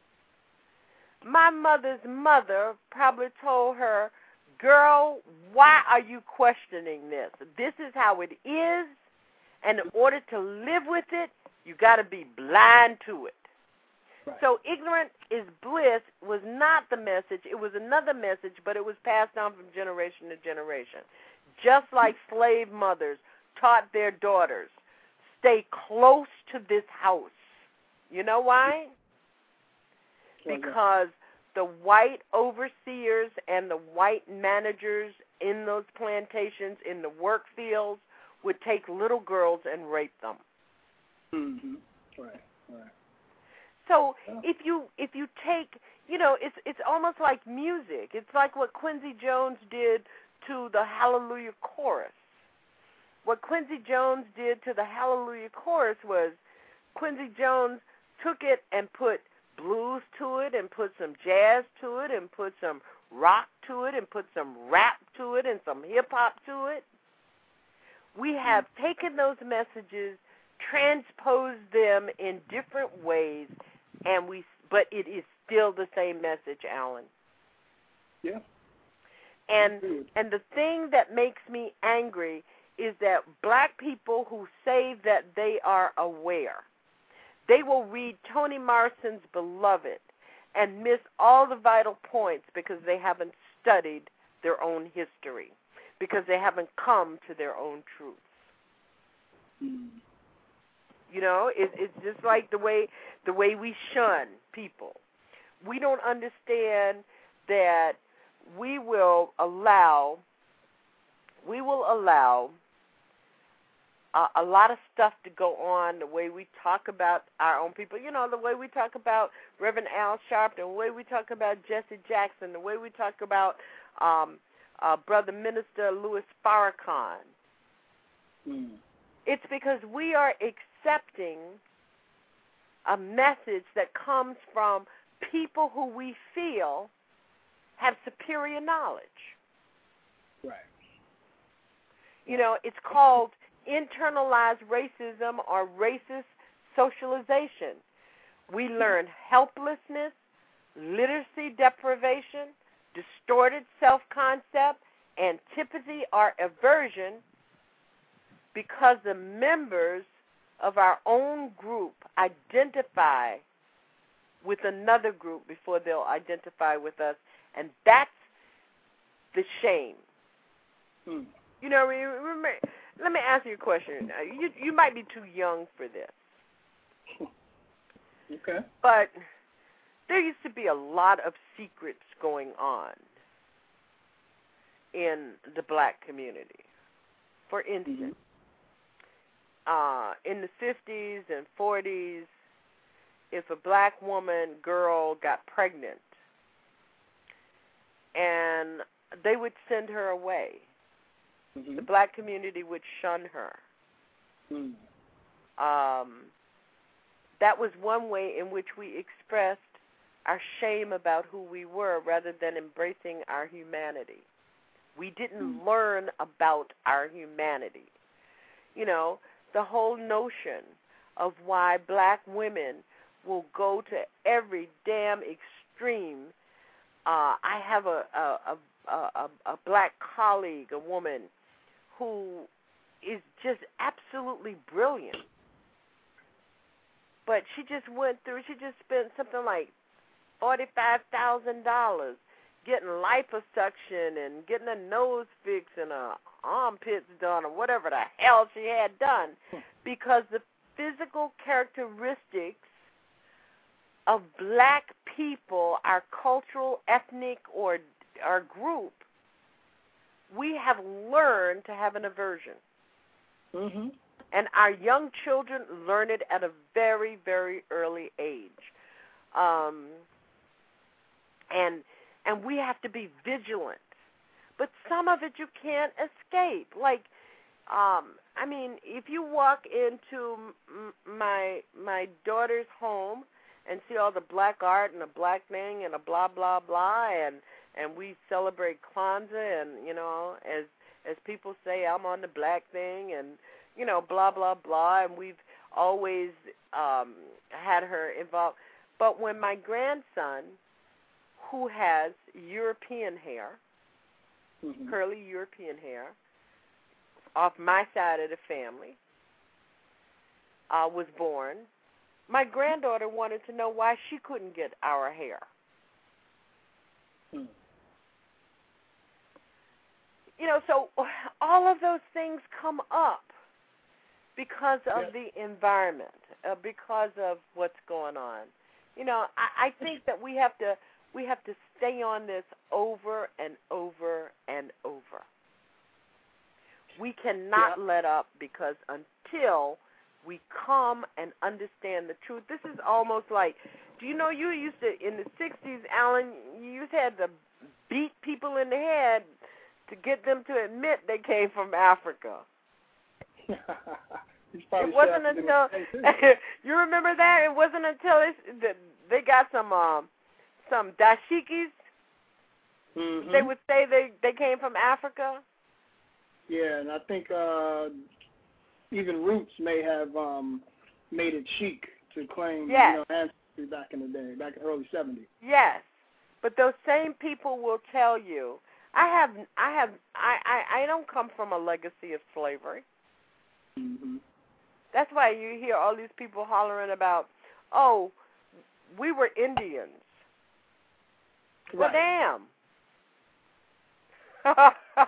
my mother's mother probably told her, girl, why are you questioning this? This is how it is, and in order to live with it, you got to be blind to it. Right. So ignorance is bliss was not the message. It was another message, but it was passed on from generation to generation. Just like slave mothers taught their daughters, stay close to this house. You know why? Because the white overseers and the white managers in those plantations, in the work fields, would take little girls and rape them. Mm-hmm. Right, right. So if you if you take, you know, it's it's almost like music. It's like what Quincy Jones did to the Hallelujah Chorus. What Quincy Jones did to the Hallelujah Chorus was Quincy Jones took it and put blues to it and put some jazz to it and put some rock to it and put some rap to it and some hip-hop to it. We have taken those messages, transposed them in different ways, and we, but it is still the same message, Alan. Yeah. And and the thing that makes me angry is that black people who say that they are aware, they will read Toni Morrison's Beloved and miss all the vital points because they haven't studied their own history, because they haven't come to their own truths. Mm. You know, it, it's just like the way the way we shun people. We don't understand that we will allow, we will allow uh, a lot of stuff to go on, the way we talk about our own people, you know, the way we talk about Reverend Al Sharpton, the way we talk about Jesse Jackson, the way we talk about um, uh, Brother Minister Louis Farrakhan. Mm. It's because we are accepting a message that comes from people who we feel have superior knowledge. Right. You know, it's called internalized racism or racist socialization. We learn helplessness, literacy deprivation, distorted self-concept, antipathy or aversion because the members of our own group identify with another group before they'll identify with us, and that's the shame. Hmm. You know, remember, let me ask you a question. You you might be too young for this. Okay. But there used to be a lot of secrets going on in the black community. For instance, mm-hmm. uh, in the fifties and forties, if a black woman, girl, got pregnant, and they would send her away, mm-hmm. the black community would shun her. Mm. Um, that was one way in which we expressed our shame about who we were rather than embracing our humanity. We didn't mm. learn about our humanity. You know, the whole notion of why black women will go to every damn extreme. Uh, I have a a, a, a a black colleague, a woman, who is just absolutely brilliant. But she just went through, she just spent something like forty-five thousand dollars getting liposuction and getting a nose fix and her armpits done or whatever the hell she had done, because the physical characteristics of black people, our cultural, ethnic, or our group, we have learned to have an aversion. Mm-hmm. And our young children learn it at a very, very early age. Um, and and we have to be vigilant. But some of it you can't escape. Like, um, I mean, if you walk into m- my my daughter's home and see all the black art and the black thing and a blah, blah, blah, and, and we celebrate Kwanzaa and, you know, as as people say, I'm on the black thing and, you know, blah, blah, blah, and we've always um, had her involved. But when my grandson, who has European hair, mm-hmm. curly European hair, off my side of the family, uh, was born, my granddaughter wanted to know why she couldn't get our hair. Hmm. You know, so all of those things come up because of yeah. the environment, uh, because of what's going on. You know, I, I think that we have to we have to stay on this over and over and over. We cannot yeah. let up, because until we come and understand the truth, this is almost like, do you know, you used to, in the sixties, Alan, you used to have to beat people in the head to get them to admit they came from Africa. It wasn't until, you remember that? It wasn't until they, they got some um, some dashikis. Mm-hmm. They would say they, they came from Africa. Yeah, and I think uh, even Roots may have um, made it chic to claim yes. you know, ancestry back in the day, back in the early seventies. Yes, but those same people will tell you, I have, I have, I, I, I don't come from a legacy of slavery. Mm-hmm. That's why you hear all these people hollering about, oh, we were Indians. Well, right. damn.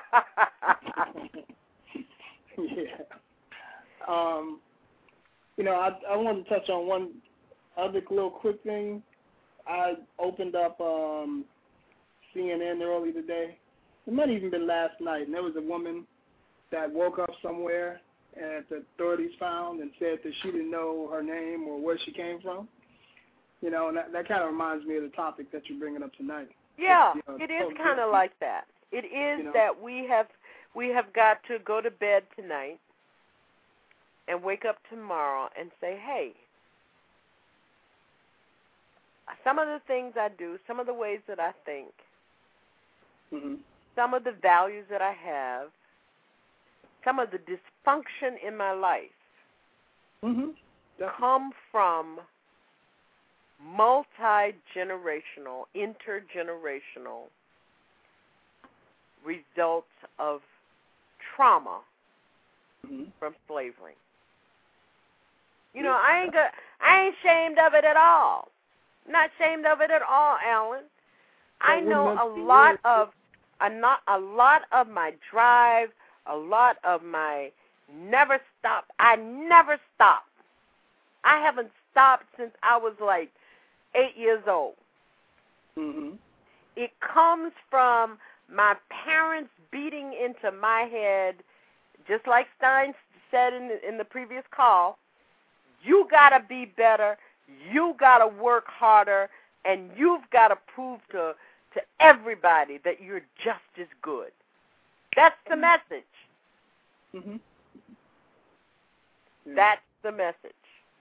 yeah. Um, you know, I I wanted to touch on one other little quick thing. I opened up um, C N N early today. It might have even been last night, and there was a woman that woke up somewhere and the authorities found and said that she didn't know her name or where she came from. You know, and that, that kind of reminds me of the topic that you're bringing up tonight. Yeah, you know, it is kind of like that. It is you know, that we have we have got to go to bed tonight and wake up tomorrow and say, hey, some of the things I do, some of the ways that I think, mm-hmm. some of the values that I have, some of the dysfunction in my life mm-hmm. come from multi-generational, intergenerational results of trauma mm-hmm. from slavery. You know, I ain't got, I ain't ashamed of it at all. Not ashamed of it at all, Alan. I know a lot of a not a lot of my drive, a lot of my never stop. I never stop. I haven't stopped since I was like eight years old. Mm-hmm. It comes from my parents beating into my head, just like Stein said in the, in the previous call, you got to be better, you got to work harder, and you've got to prove to, to everybody that you're just as good. That's the message. Mm-hmm. Yeah. That's the message.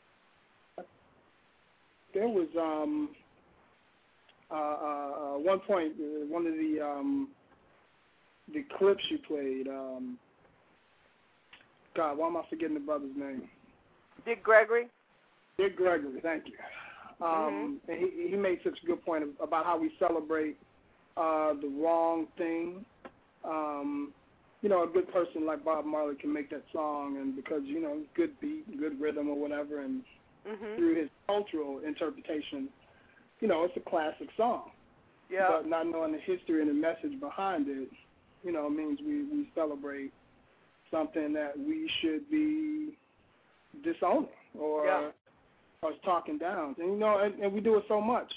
There was um, uh, uh, one point, uh, one of the um, the clips you played. Um, God, why am I forgetting the brother's name? Dick Gregory. Dick Gregory, thank you. Um, mm-hmm. and he, he made such a good point about how we celebrate uh, the wrong thing. Um, you know, a good person like Bob Marley can make that song, and because, you know, good beat, good rhythm or whatever, and mm-hmm. through his cultural interpretation, you know, it's a classic song. Yeah. But not knowing the history and the message behind it, you know, means we, we celebrate something that we should be disowning or, yeah. or talking down. And, you know, and, and we do it so much.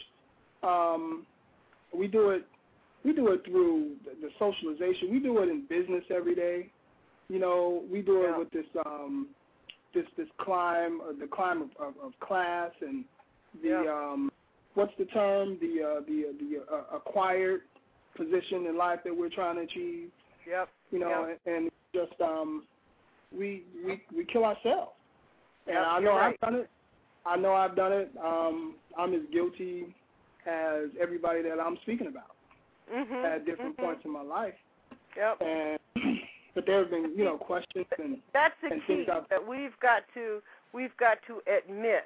Um, we do it we do it through the, the socialization. We do it in business every day. You know, we do it yeah. with this um, this this climb, uh, the climb of, of, of class and the yeah. um, what's the term? The uh, the the uh, acquired position in life that we're trying to achieve. Yep. You know, yep. and, and just um, we we we kill ourselves. And yep, I know right. I've done it. I know I've done it. Um, I'm as guilty as everybody that I'm speaking about mm-hmm. at different mm-hmm. points in my life. Yep. And but there have been, you know, questions and that's the and key things that we've got to we've got to admit.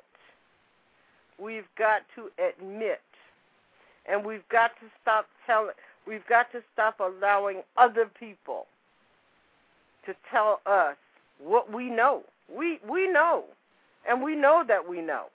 We've got to admit, and we've got to stop telling. We've got to stop allowing other people to tell us what we know. We we know, and we know that we know.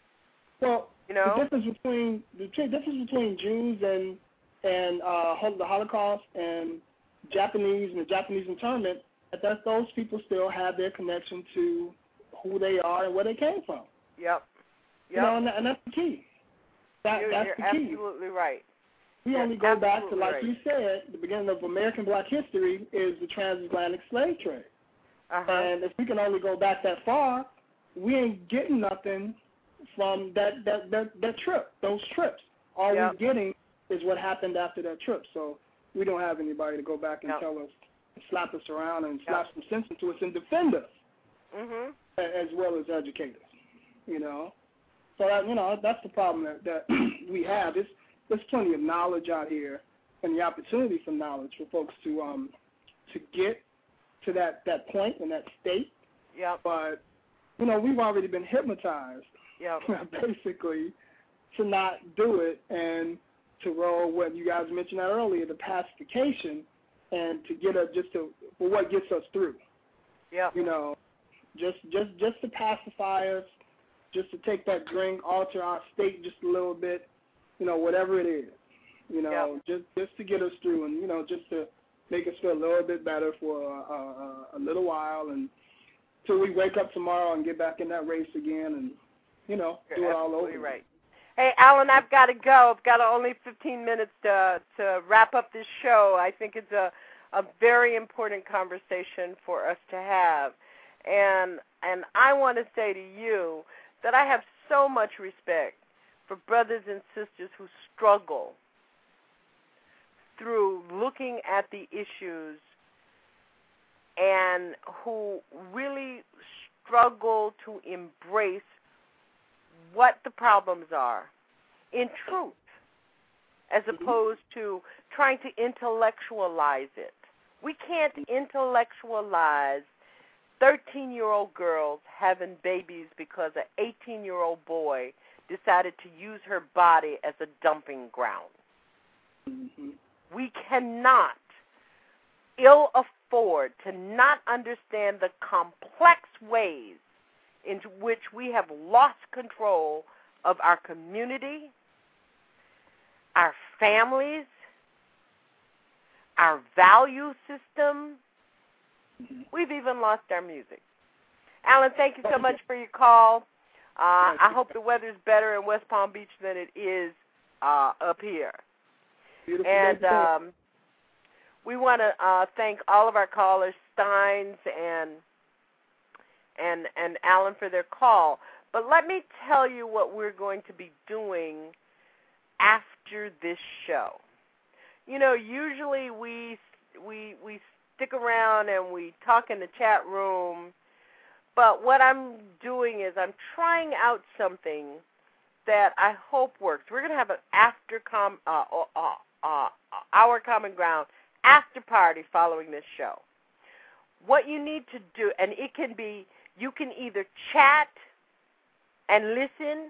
Well, you know, the difference between the difference between Jews and and uh, the Holocaust and Japanese and the Japanese internment, that those people still have their connection to who they are and where they came from. Yep. Yep. You know, and, and that's the key. That, you're, that's you're the key. absolutely right. We you're only go back to, like right. you said, the beginning of American Black history is the transatlantic slave trade. Uh-huh. And if we can only go back that far, we ain't getting nothing from that that that, that trip, those trips. All yep. we're getting is what happened after that trip. So we don't have anybody to go back and yep. tell us, slap us around and slap yep. some sense into us and defend us, mm-hmm. as well as educate us. You know, so that, you know, that's the problem that, that we have. There's there's plenty of knowledge out here, and the opportunity for knowledge for folks to um to get to that, that point and that state. Yep. But, you know, we've already been hypnotized, yep. basically, to not do it and to roll what you guys mentioned that earlier, the pacification, and to get us just to, for what gets us through. Yep. You know, just just just to pacify us, just to take that drink, alter our state just a little bit, you know, whatever it is. You know, yep. just just to get us through and, you know, just to make us feel a little bit better for a, a, a little while, and till we wake up tomorrow and get back in that race again, and, you know, You're do it all over. Right. Hey, Alan, I've got to go. I've got only fifteen minutes to to wrap up this show. I think it's a, a very important conversation for us to have. And and I want to say to you that I have so much respect for brothers and sisters who struggle through looking at the issues and who really struggle to embrace what the problems are in truth, as opposed to trying to intellectualize it. We can't intellectualize thirteen-year-old girls having babies because an eighteen-year-old boy decided to use her body as a dumping ground. Mm-hmm. We cannot ill afford to not understand the complex ways in which we have lost control of our community, our families, our value system. We've even lost our music. Alan, thank you so much for your call. Uh, I hope the weather's better in West Palm Beach than it is uh, up here. Beautiful. And um, we want to uh, thank all of our callers, Steins and and and Alan, for their call. But let me tell you what we're going to be doing after this show. You know, usually we we we stick around and we talk in the chat room, but what I'm doing is I'm trying out something that I hope works. We're going to have an after com uh, uh, uh, our common ground after party following this show. What you need to do, and it can be, you can either chat and listen,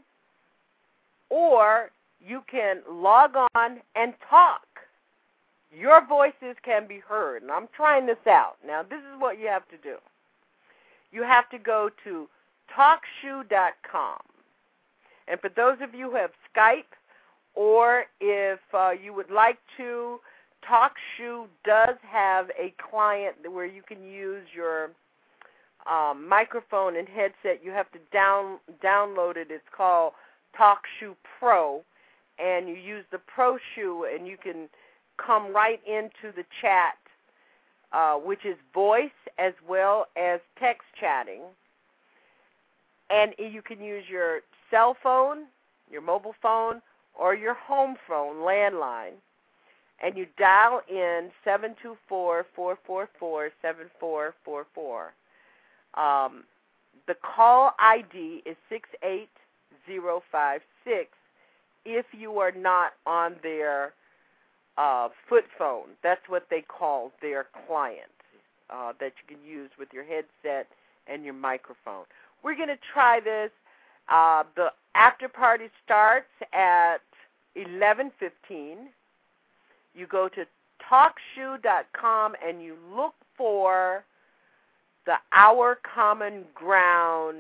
or you can log on and talk. Your voices can be heard, and I'm trying this out. Now, this is what you have to do. You have to go to talk shoe dot com. And for those of you who have Skype, or if uh, you would like to, TalkShoe does have a client where you can use your um, microphone and headset. You have to down, download it. It's called TalkShoe Pro, and you use the Pro Shoe, and you can come right into the chat, uh, which is voice as well as text chatting. And you can use your cell phone, your mobile phone, or your home phone, landline, and you dial in seven two four, four four four, seven four four four. Um, the call I D is six eight zero five six if you are not on their uh, foot phone. That's what they call their client uh, that you can use with your headset and your microphone. We're going to try this. Uh, the after party starts at eleven fifteen. You go to talk shoe dot com and you look for the Our Common Ground.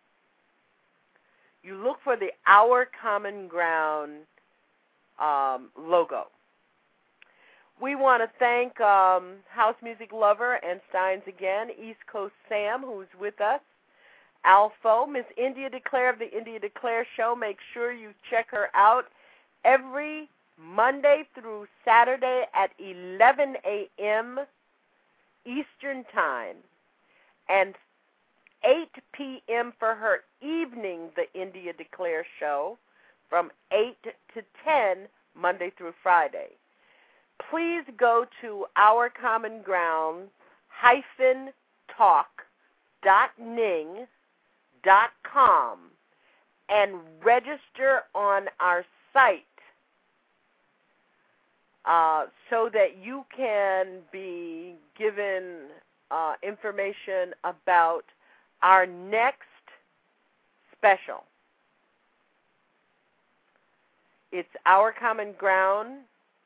You look for the Our Common Ground um, logo. We want to thank um, House Music Lover and Steins again, East Coast Sam, who's with us, Alpho, Miss India Declare of the India Declare Show. Make sure you check her out every Monday through Saturday at eleven a.m. Eastern Time, and eight p.m. for her evening, the India Declare Show, from eight to ten, Monday through Friday. Please go to our common ground hyphen talk dot ning dot com and register on our site uh, so that you can be given uh, information about our next special. It's Our Common Ground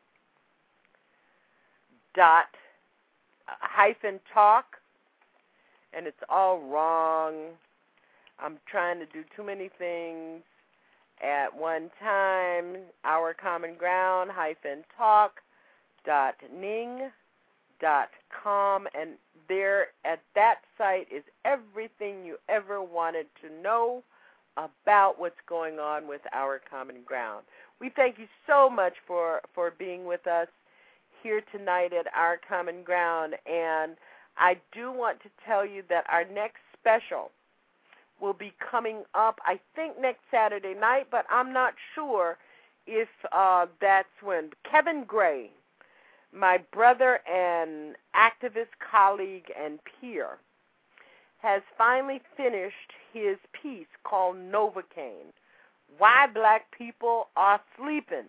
dot hyphen talk, and it's all wrong. I'm trying to do too many things at one time. Our Common Ground hyphen talk dot ning dot com, and there at that site is everything you ever wanted to know about what's going on with Our Common Ground. We thank you so much for, for being with us here tonight at Our Common Ground, and I do want to tell you that our next special will be coming up, I think, next Saturday night, but I'm not sure if uh, that's when. Kevin Gray, my brother and activist colleague and peer, has finally finished his piece called Novocaine, Why Black People Are Sleeping.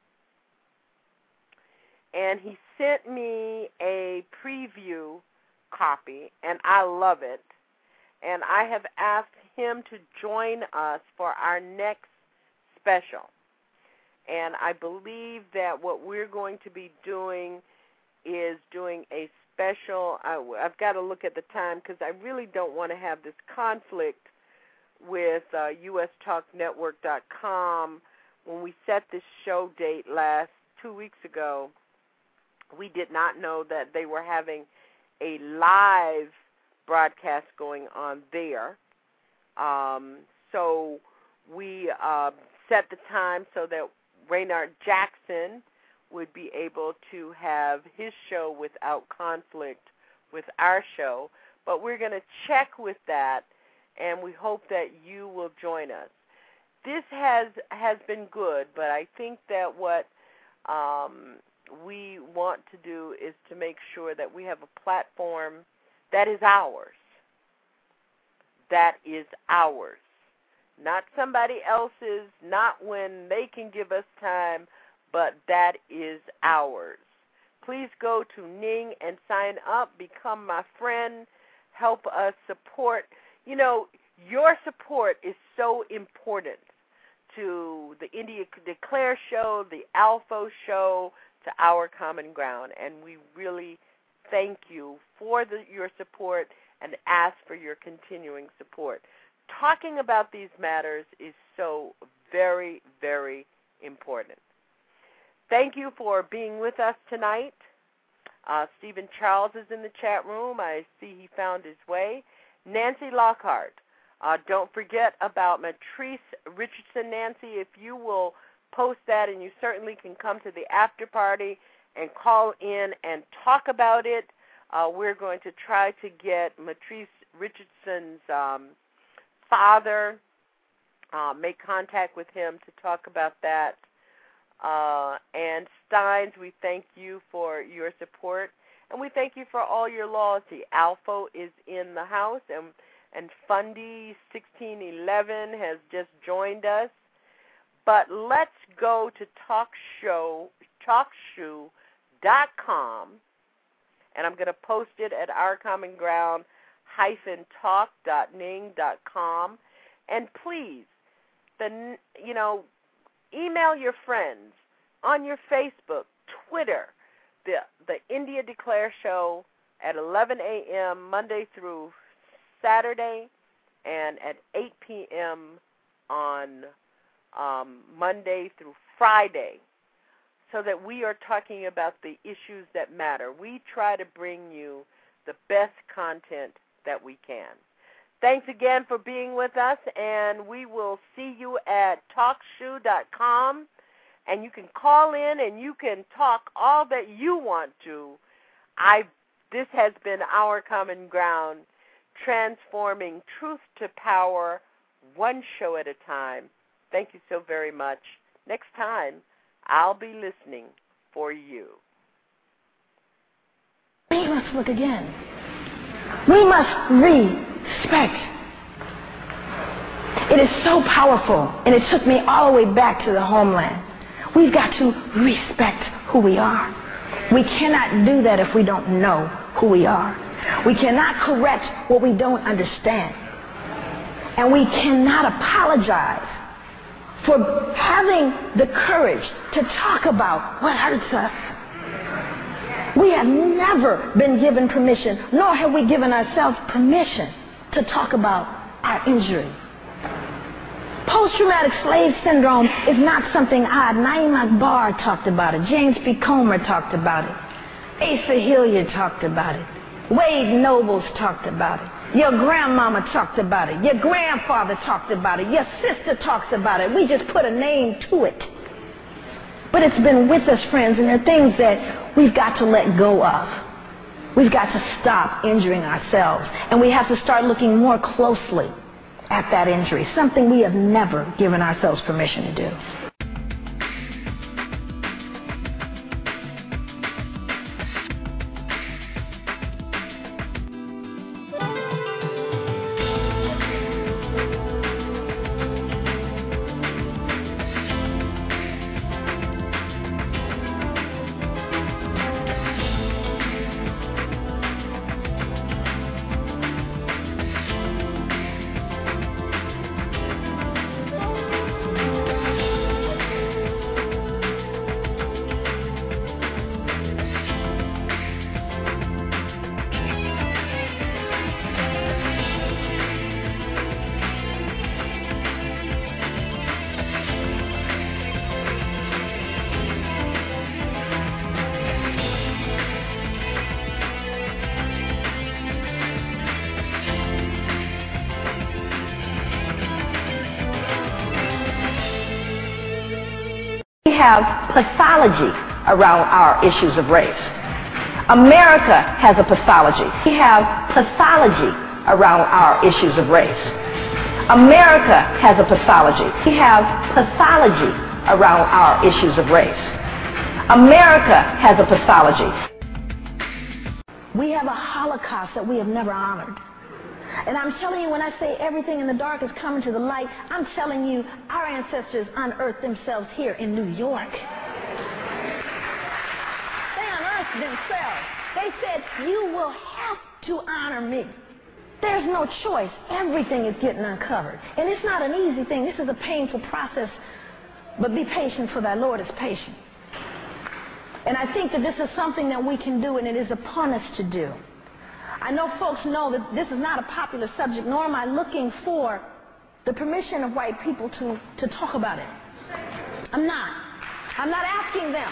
And he sent me a preview copy, and I love it. And I have asked him to join us for our next special. And I believe that what we're going to be doing is doing a special, I, I've got to look at the time because I really don't want to have this conflict with uh, U S Talk Network dot com. When we set this show date last two weeks ago, we did not know that they were having a live broadcast going on there. Um, so we uh, set the time so that Raynard Jackson would be able to have his show without conflict with our show. But we're going to check with that, and we hope that you will join us. This has has been good, but I think that what um, we want to do is to make sure that we have a platform that is ours. That is ours. Not somebody else's, not when they can give us time, but that is ours. Please go to Ning and sign up, become my friend, help us support. You know, your support is so important to the India Declare show, the Alpha show, to Our Common Ground, and we really thank you for the, your support and ask for your continuing support. Talking about these matters is so very, very important. Thank you for being with us tonight. Uh, Stephen Charles is in the chat room. I see he found his way. Nancy Lockhart. Uh, don't forget about Matrice Richardson. Nancy, if you will post that, and you certainly can come to the after party and call in and talk about it. Uh, we're going to try to get Matrice Richardson's um, father, uh, make contact with him to talk about that. Uh, and Steins, we thank you for your support, and we thank you for all your loyalty. Alpha is in the house, and, and Fundy sixteen eleven has just joined us. But let's go to talk show, talk shoe dot com, and I'm going to post it at our common ground hyphen talk dot ning dot com. And please, the you know, email your friends on your Facebook, Twitter, the the India Declare Show at eleven a.m. Monday through Saturday, and at eight p.m. on um, Monday through Friday, so that we are talking about the issues that matter. We try to bring you the best content that we can. Thanks again for being with us, and we will see you at talk shoe dot com, and you can call in and you can talk all that you want to. I this has been Our Common Ground, transforming truth to power, one show at a time. Thank you so very much. Next time, I'll be listening for you. We must look again. We must respect. It is so powerful, and it took me all the way back to the homeland. We've got to respect who we are. We cannot do that if we don't know who we are. We cannot correct what we don't understand. And we cannot apologize for having the courage to talk about what hurts us. We have never been given permission, nor have we given ourselves permission to talk about our injury. Post-traumatic slave syndrome is not something odd. Naim Akbar talked about it. James B. Comer talked about it. Asa Hilliard talked about it. Wade Nobles talked about it. Your grandmama talked about it. Your grandfather talked about it. Your sister talks about it. We just put a name to it. But it's been with us, friends, and there are things that we've got to let go of. We've got to stop injuring ourselves, and we have to start looking more closely at that injury, something we have never given ourselves permission to do. We have pathology around our issues of race. America has a pathology. We have pathology around our issues of race. America has a pathology. We have pathology around our issues of race. America has a pathology. We have a Holocaust that we have never honored. And I'm telling you, when I say everything in the dark is coming to the light, I'm telling you, our ancestors unearthed themselves here in New York. They unearthed themselves. They said, you will have to honor me. There's no choice. Everything is getting uncovered. And it's not an easy thing. This is a painful process. But be patient, for thy Lord is patient. And I think that this is something that we can do, and it is upon us to do. I know folks know that this is not a popular subject, nor am I looking for the permission of white people to, to talk about it. I'm not. I'm not asking them.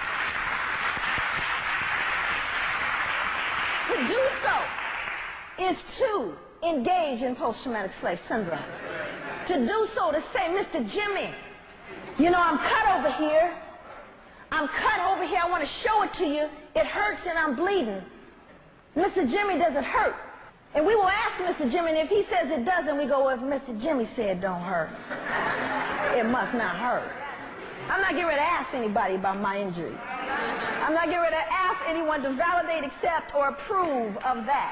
To do so is to engage in post-traumatic slave syndrome. To do so, to say, Mister Jimmy, you know, I'm cut over here. I'm cut over here. I want to show it to you. It hurts and I'm bleeding. Mister Jimmy, does it hurt? And we will ask Mister Jimmy, and if he says it doesn't, we go, well, if Mister Jimmy said don't hurt, it must not hurt. I'm not getting ready to ask anybody about my injury. I'm not getting ready to ask anyone to validate, accept, or approve of that.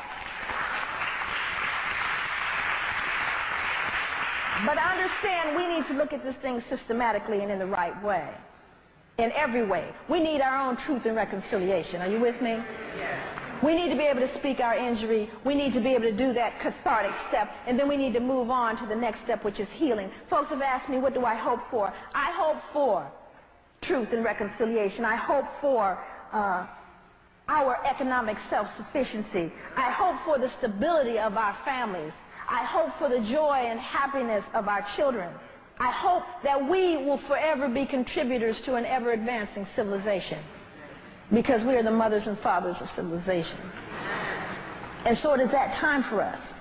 But understand, we need to look at this thing systematically and in the right way. In every way. We need our own truth and reconciliation. Are you with me? Yes. We need to be able to speak our injury. We need to be able to do that cathartic step, and then we need to move on to the next step, which is healing. Folks have asked me, what do I hope for? I hope for truth and reconciliation. I hope for uh, our economic self-sufficiency. I hope for the stability of our families. I hope for the joy and happiness of our children. I hope that we will forever be contributors to an ever-advancing civilization, because we are the mothers and fathers of civilization. And so it is that time for us